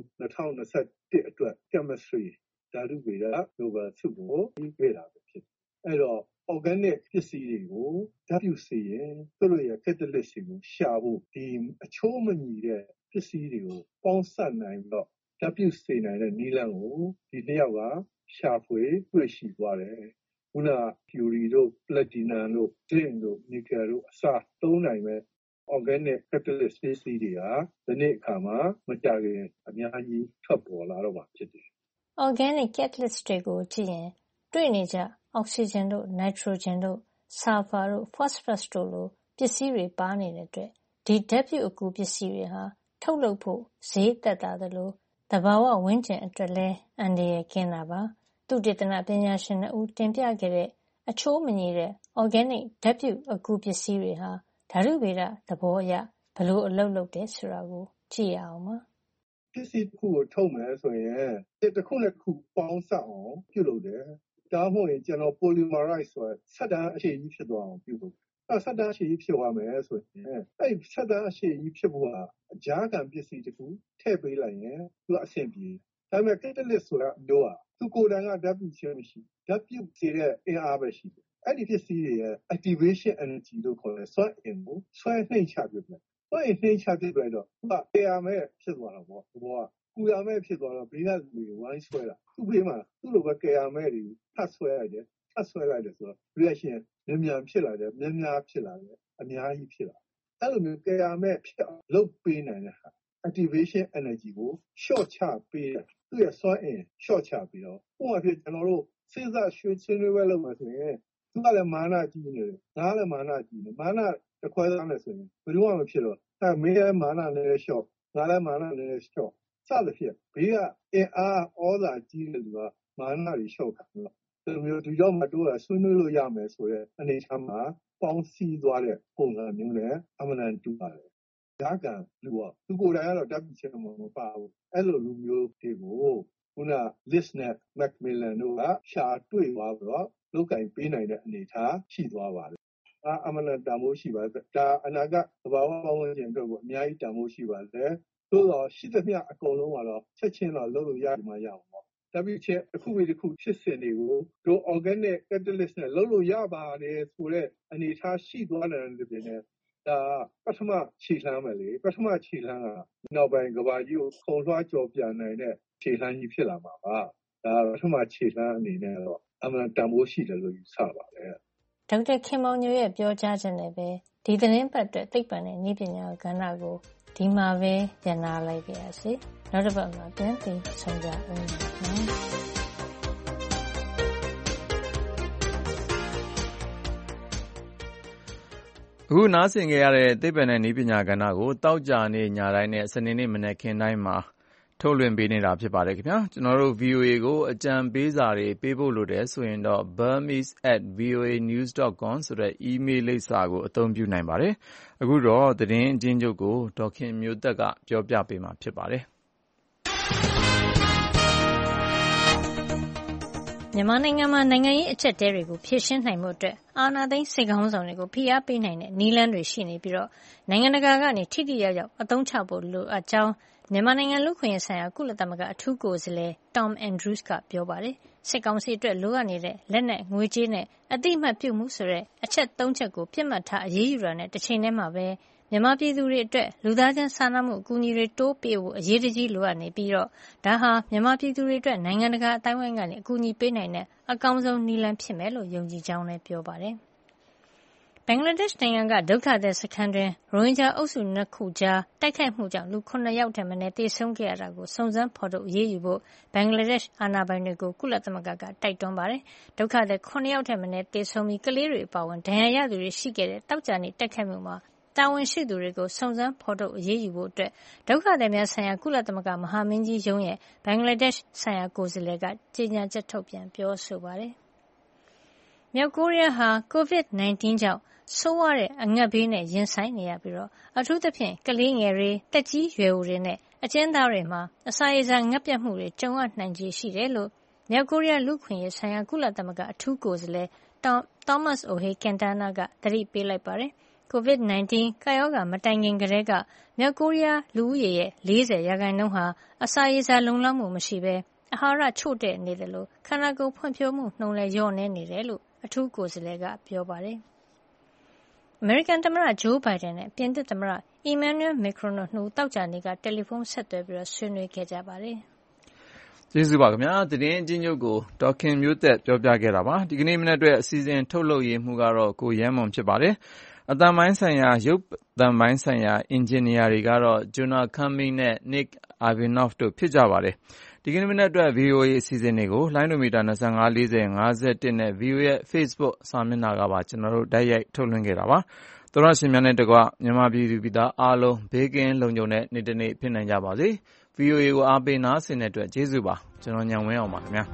2021အတွက် Chemistry ဓာတုဗေဒ Nobel ဆုကိုပေးတာပဲဖြစ်အဲ့တော့ organic ပစ္စည်းတွေကိုဓာတ်ပြုစေရင်သူတို့ရဲ့ catalyst တွေကိုရှာဖို့ဒီအချိုးမညီတဲ့ပစ္စည်းတွေကိုပေါင်းစပ်နိုင်တော့ဓာတ်ပြုစေနိုင်တဲ့နည်းလမ်းကိုဒီနှစ်ယောက်ကရှာဖွေတွေ့ရှိသွားတယ်ခုန Curie တို့ Platinum တို့ Zinc တို့ Nickel တို့အစသုံးနိုင်မဲ့ organic catalyst ပစ္စည်းတွေဟာဒီနေ့အခါမှာမကြခင်အများကြီးထွက်ပေါ်လာတော့မှာဖြစ်တယ်။ Organic catalyst တွေကိုကြည့်ရင်တွေ့နေကြအောက်ဆီဂျင်တို့နိုက်ထရိုဂျင်တို့ဆာလ်ဖာတို့ဖော့စဖရပ်စ်တို့လိုပစ္စည်းတွေပါနေတဲ့အတွက်ဒီဓာတ်ပြုတ်အကူပစ္စည်းတွေဟာထုတ်လုပ်ဖို့ဈေးသက်သာသလိုသဘာဝဝန်းကျင်အတွက်လည်းအန္တရာယ်ကင်းတာပါသုတေသနပညာရှင်2ဦးတင်ပြခဲ့တဲ့အချိုးမညီတဲ့ organic ဓာတ်ပြုတ်အကူပစ္စည်းတွေဟာဓာတုဗေဒသဘောအရဘယ်လိုအလုပ်လုပ်တယ်ဆိုတာကိုကြည့်ရအောင်ပါပစ္စည်းတစ်ခုကိုထုတ်မယ်ဆိုရင်တစ်ခုနဲ့တစ်ခုပေါင်းစပ်အောင်ပြုလုပ်တယ်ဒါမှမဟုတ်ရင်ကျွန်တော် polymerize ဆိုတဲ့ဆက်တန်းအခြေကြီးဖြစ်သွားအောင်ပြုလုပ်တယ်ဆက်တန်းအခြေကြီးဖြစ်သွားမယ်ဆိုရင်အဲ့ဆက်တန်းအခြေကြီးဖြစ်ဖို့ဟာအကြားခံပစ္စည်းတစ်ခုထည့်ပေးလိုက်ရင်သူကအဆင်ပြေဒါပေမဲ့ catalyst ဆိုတာမျိုးဟာသူကိုယ်တိုင်ကဓာတ်ပြုတ်ခြင်းမရှိဓာတ်ပြုတ်စေတဲ့အင်အားပဲရှိတယ်အဲ့ဒီပစ္စည်းတွေရဲ့ activation energy လို့ခေါ်တဲ့စွမ်းအင်ကိုဆွဲနှိမ့်ချပြတယ်စွမ်းအင်နှိမ့်ချပြလိုက်တော့သူကအေယာမဲ့ဖြစ်သွားတော့ဗောဘောကကူရမဲ့ဖြစ်သွားတော့ဘေးကလူတွေဝိုင်းဆွဲတာသူ့ဘေးမှာသူ့လိုပဲကေယာမဲ့တွေထပ်ဆွဲလိုက်တယ်ထပ်ဆွဲလိုက်တယ်ဆိုတော့ reaction မြန်ဖြစ်လာတယ်များဖြစ်လာတယ်အများကြီးဖြစ်လာအဲ့လိုမျိုးကေယာမဲ့ဖြစ်လုပ်ပေးနိုင်တဲ့ဟာ activation energy ကို short ချပေးတယ်သူ့ရဲ့စွမ်းအင် short ချပြီးတော့ဥပမာဖြစ်ကျွန်တော်တို့စဉ်းစားဆွေးနွေးပွဲလုပ်မှဆိုရင်သူကလည်းမာနကြီးနေတယ်ငါလည်းမာနကြီးနေမာနတစ်ခွဲသားနဲ့ဆိုရင်ဘယ်လိုမှမဖြစ်တော့မင်းလည်းမာနနဲ့ short ငါလည်းမာနနဲ့ short စသဖြင့်ဘေးကအင်အားဩဇာကြီးတဲ့လူကမာနတွေ short ခံတော့ဒီမျိုးဒီတော့မှတို့ကဆွေးနွေးလို့ရမယ်ဆိုတဲ့အနေအထားမှာပေါင်းစည်းသွားတဲ့ပုံစံမျိုးနဲ့အမှန်တန်တူပါတယ်ဒါကလူကသူကိုယ်တိုင်ကတော့တပ်ပြီးချက်မှမပါဘူးအဲ့လိုလူမျိုးတွေကိုခုန list နဲ့ Macmillan တို့ကရှာတွေ့သွားပြီးတော့လောက်ကင်ပေးနိုင်တဲ့အနေအထားရှိသွားပါတယ်အမှန်တန်မိုးရှိပါတယ်ဒါအနာဂတ်သဘာဝပတ်ဝန်းကျင်အတွက်ကိုအများကြီးတန်ဖိုးရှိပါတယ်သို့တော့ရှိသမျှအကုန်လုံးကတော့ချက်ချင်းတော့လုပ်လို့ရမှာရအောင်ပေါ့ဒါပြီးချက်တစ်ခုပြီးတစ်ခုဖြစ်စဉ်တွေကိုတို့ organic catalyst နဲ့လုပ်လို့ရပါတယ်ဆိုတဲ့အနေအထားရှိသွားတယ်လို့ပြောနေဒါပထမခြေလှမ်းပဲလေပထမခြေလှမ်းကနောက်ပိုင်းကဘာကြီးကိုခုံလွှားကြော်ပြနိုင်တဲ့ခြေလှမ်းကြီးဖြစ်လာမှာပါဒါပထမခြေလှမ်းအနေနဲ့တော့အမှန်တန်ဖိုးရှိတယ်လို့ယူဆပါတယ်ဒေါက်တာခင်မောင်ညိုရဲ့ပြောကြားချက်နဲ့ပဲဒီသတင်းပတ်အတွက်သိပ္ပံနဲ့နည်းပညာကဏ္ဍကိုဒီမှာပဲညှနာလိုက်ပါရစေနောက်တစ်ပတ်မှာပြန်ပြီးဆုံကြအောင်အခုနားဆင်ကြရတဲ့သိပ္ပံနဲ့နည်းပညာကဏ္ဍကိုတောက်ကြနေညတိုင်းနဲ့စနေနေ့မနက်ခင်းတိုင်းမှာထုတ်လွှင့်ပေးနေတာဖြစ်ပါတယ်ခင်ဗျာကျွန်တော်တို့ VOA ကိုအကြံပေးစာတွေပေးဖို့လိုတယ်ဆိုရင်တော့ burmese@voanews.com ဆိုတဲ့ email လိပ်စာကိုအသုံးပြုနိုင်ပါတယ်အခုတော့သတင်းအချင်းချုပ်ကိုဒေါက်ခင်မျိုးသက်ကပြောပြပေးမှာဖြစ်ပါတယ်မြန်မာနိုင်ငံမှာနိုင်ငံရေးအကျပ်အတည်းတွေကိုဖြေရှင်းနိုင်မှုအတွက်အာဏာသိမ်းစစ်ခေါင်းဆောင်တွေကိုဖိအားပေးနိုင်တဲ့နည်းလမ်းတွေရှိနေပြီးတော့နိုင်ငံတကာကနေထိထိရောက်ရောက်အသုံးချဖို့လိုအပ်ကြောင်းမြန်မာနိုင်ငံလူ့အခွင့်အရေးဆိုင်ရာကုလသမဂ္ဂအထူးကိုယ်စားလှယ် Tom Andrews ကပြောပါတယ်။စစ်ကောင်စီအတွက်လိုအပ်နေတဲ့လက်နက်ငွေကြေးနဲ့အတိအမှတ်ပြုမှုဆိုတဲ့အချက်၃ချက်ကိုပြစ်မှတ်ထားအရေးယူတာနဲ့တစ်ချိန်တည်းမှာပဲမြန်မာပြည်သူတွေအတွက်လူသားချင်းစာနာမှုအကူအညီတွေတိုးပေးဖို့အရေးတကြီးလိုအပ်နေပြီးတော့ဒါဟာမြန်မာပြည်သူတွေအတွက်နိုင်ငံတကာအတိုင်းအဝိုင်းကနေအကူအညီပေးနိုင်တဲ့အကောင်းဆုံးနည်းလမ်းဖြစ်မယ်လို့ယုံကြည်ကြောင်းလည်းပြောပါတယ်။ဘင်္ဂလားဒေ့ရှ်နိုင်ငံကဒုက္ခသည်စခန်းတွင်ရိုဟင်ဂျာအုပ်စု2ခုကြားတိုက်ခိုက်မှုကြောင့်လူ9ယောက်ထက်မနည်းသေဆုံးခဲ့ရတာကိုစုံစမ်းဖော်ထုတ်အရေးယူဖို့ဘင်္ဂလားဒေ့ရှ်အာဏာပိုင်တွေကိုကုလသမဂ္ဂကတိုက်တွန်းပါတယ်။ဒုက္ခသည်9ယောက်ထက်မနည်းသေဆုံးပြီးကလေးတွေအပါအဝင်ဒဏ်ရာရသူတွေရှိခဲ့တဲ့တောက်ကြနေတိုက်ခိုက်မှုမှာတာဝန်ရှိသူတွေကိုစုံစမ်းဖော်ထုတ်အရေးယူဖို့အတွက်ဒုက္ခသည်များဆိုင်ရာကုလသမဂ္ဂမဟာမင်းကြီးရုံးရဲ့ဘင်္ဂလားဒေ့ရှ်ဆိုင်ရာကိုယ်စားလှယ်ကကြေညာချက်ထုတ်ပြန်ပြောဆိုပါတယ်။မြောက်ကိုရီးယားဟာ COVID-19 ကြောင့်ဆိုးဝါးတဲ့အငတ်ဘေးနဲ့ရင်ဆိုင်နေရပြီးတော့အထူးသဖြင့်ကလေးငယ်တွေတက်ကြီးရွယ်အိုတွေနဲ့အကျဉ်းသားတွေမှာအစာရေစာငတ်ပြတ်မှုတွေကြုံရနိုင်ခြေရှိတယ်လို့မြောက်ကိုရီးယားလူ့အခွင့်အရေးဆိုင်ရာကုလသမဂ္ဂအထူးကိုယ်စားလှယ် Thomas Ohay Quintana ကသတိပေးလိုက်ပါတယ်။ COVID-19 ကပ်ရောဂါမတိုင်ခင်ကတည်းကမြောက်ကိုရီးယားလူဦးရေရဲ့40%ဟာအစာရေစာလုံလောက်မှုမရှိဘဲအာဟာရချို့တဲ့နေတယ်လို့ခန္ဓာကိုယ်ဖွံ့ဖြိုးမှုနှုန်းလည်းလျော့နည်းနေတယ်လို့အထူးကိုယ်စားလှယ်ကပြောပါတယ်။အမေရိကန်သမ္မတဂျိုးဘိုင်ဒန်နဲ့ပြင်သစ်သမ္မတအီမန်နျူယ်မက်ခရွန်တို့2ဦးသောကြာနေ့ကတယ်လီဖုန်းဆက်သွယ်ပြီးဆွေးနွေးခဲ့ကြပါတယ်ကျေးဇူးပါခင်ဗျာသတင်းအချင်းချုပ်ကိုဒေါက်ခင်မျိုးသက်ပြောပြခဲ့တာပါဒီကနေ့မနေ့အတွက်အစီအစဉ်ထုတ်လုပ်ရေးမှုကတော့ကိုရဲမွန်ဖြစ်ပါတယ်အသံပိုင်းဆိုင်ရာရုပ်သံပိုင်းဆိုင်ရာအင်ဂျင်နီယာတွေကတော့ Jonah Cumming နဲ့ Nick Ivanov တို့ဖြစ်ကြပါတယ်ဒီကနေ့မနေ့အတွက် VOA အစီအစဉ်တွေကိုလိုင်းဒိုမီတာ25 40 51နဲ့ VOA ရဲ့ Facebook စာမျက်နှာကပါကျွန်တော်တို့တိုက်ရိုက်ထုတ်လွှင့်ခဲ့တာပါသောရရှင်များနဲ့တကွမြန်မာပြည်သူပြည်သားအားလုံးဘေးကင်းလုံခြုံတဲ့နေ့တစ်နေ့ဖြစ်နိုင်ကြပါစေ VOA ကိုအားပေးနားဆင်တဲ့အတွက်ကျေးဇူးပါကျွန်တော်ညံဝင်းအောင်ပါခင်ဗျာ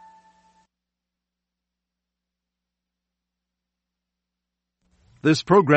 This program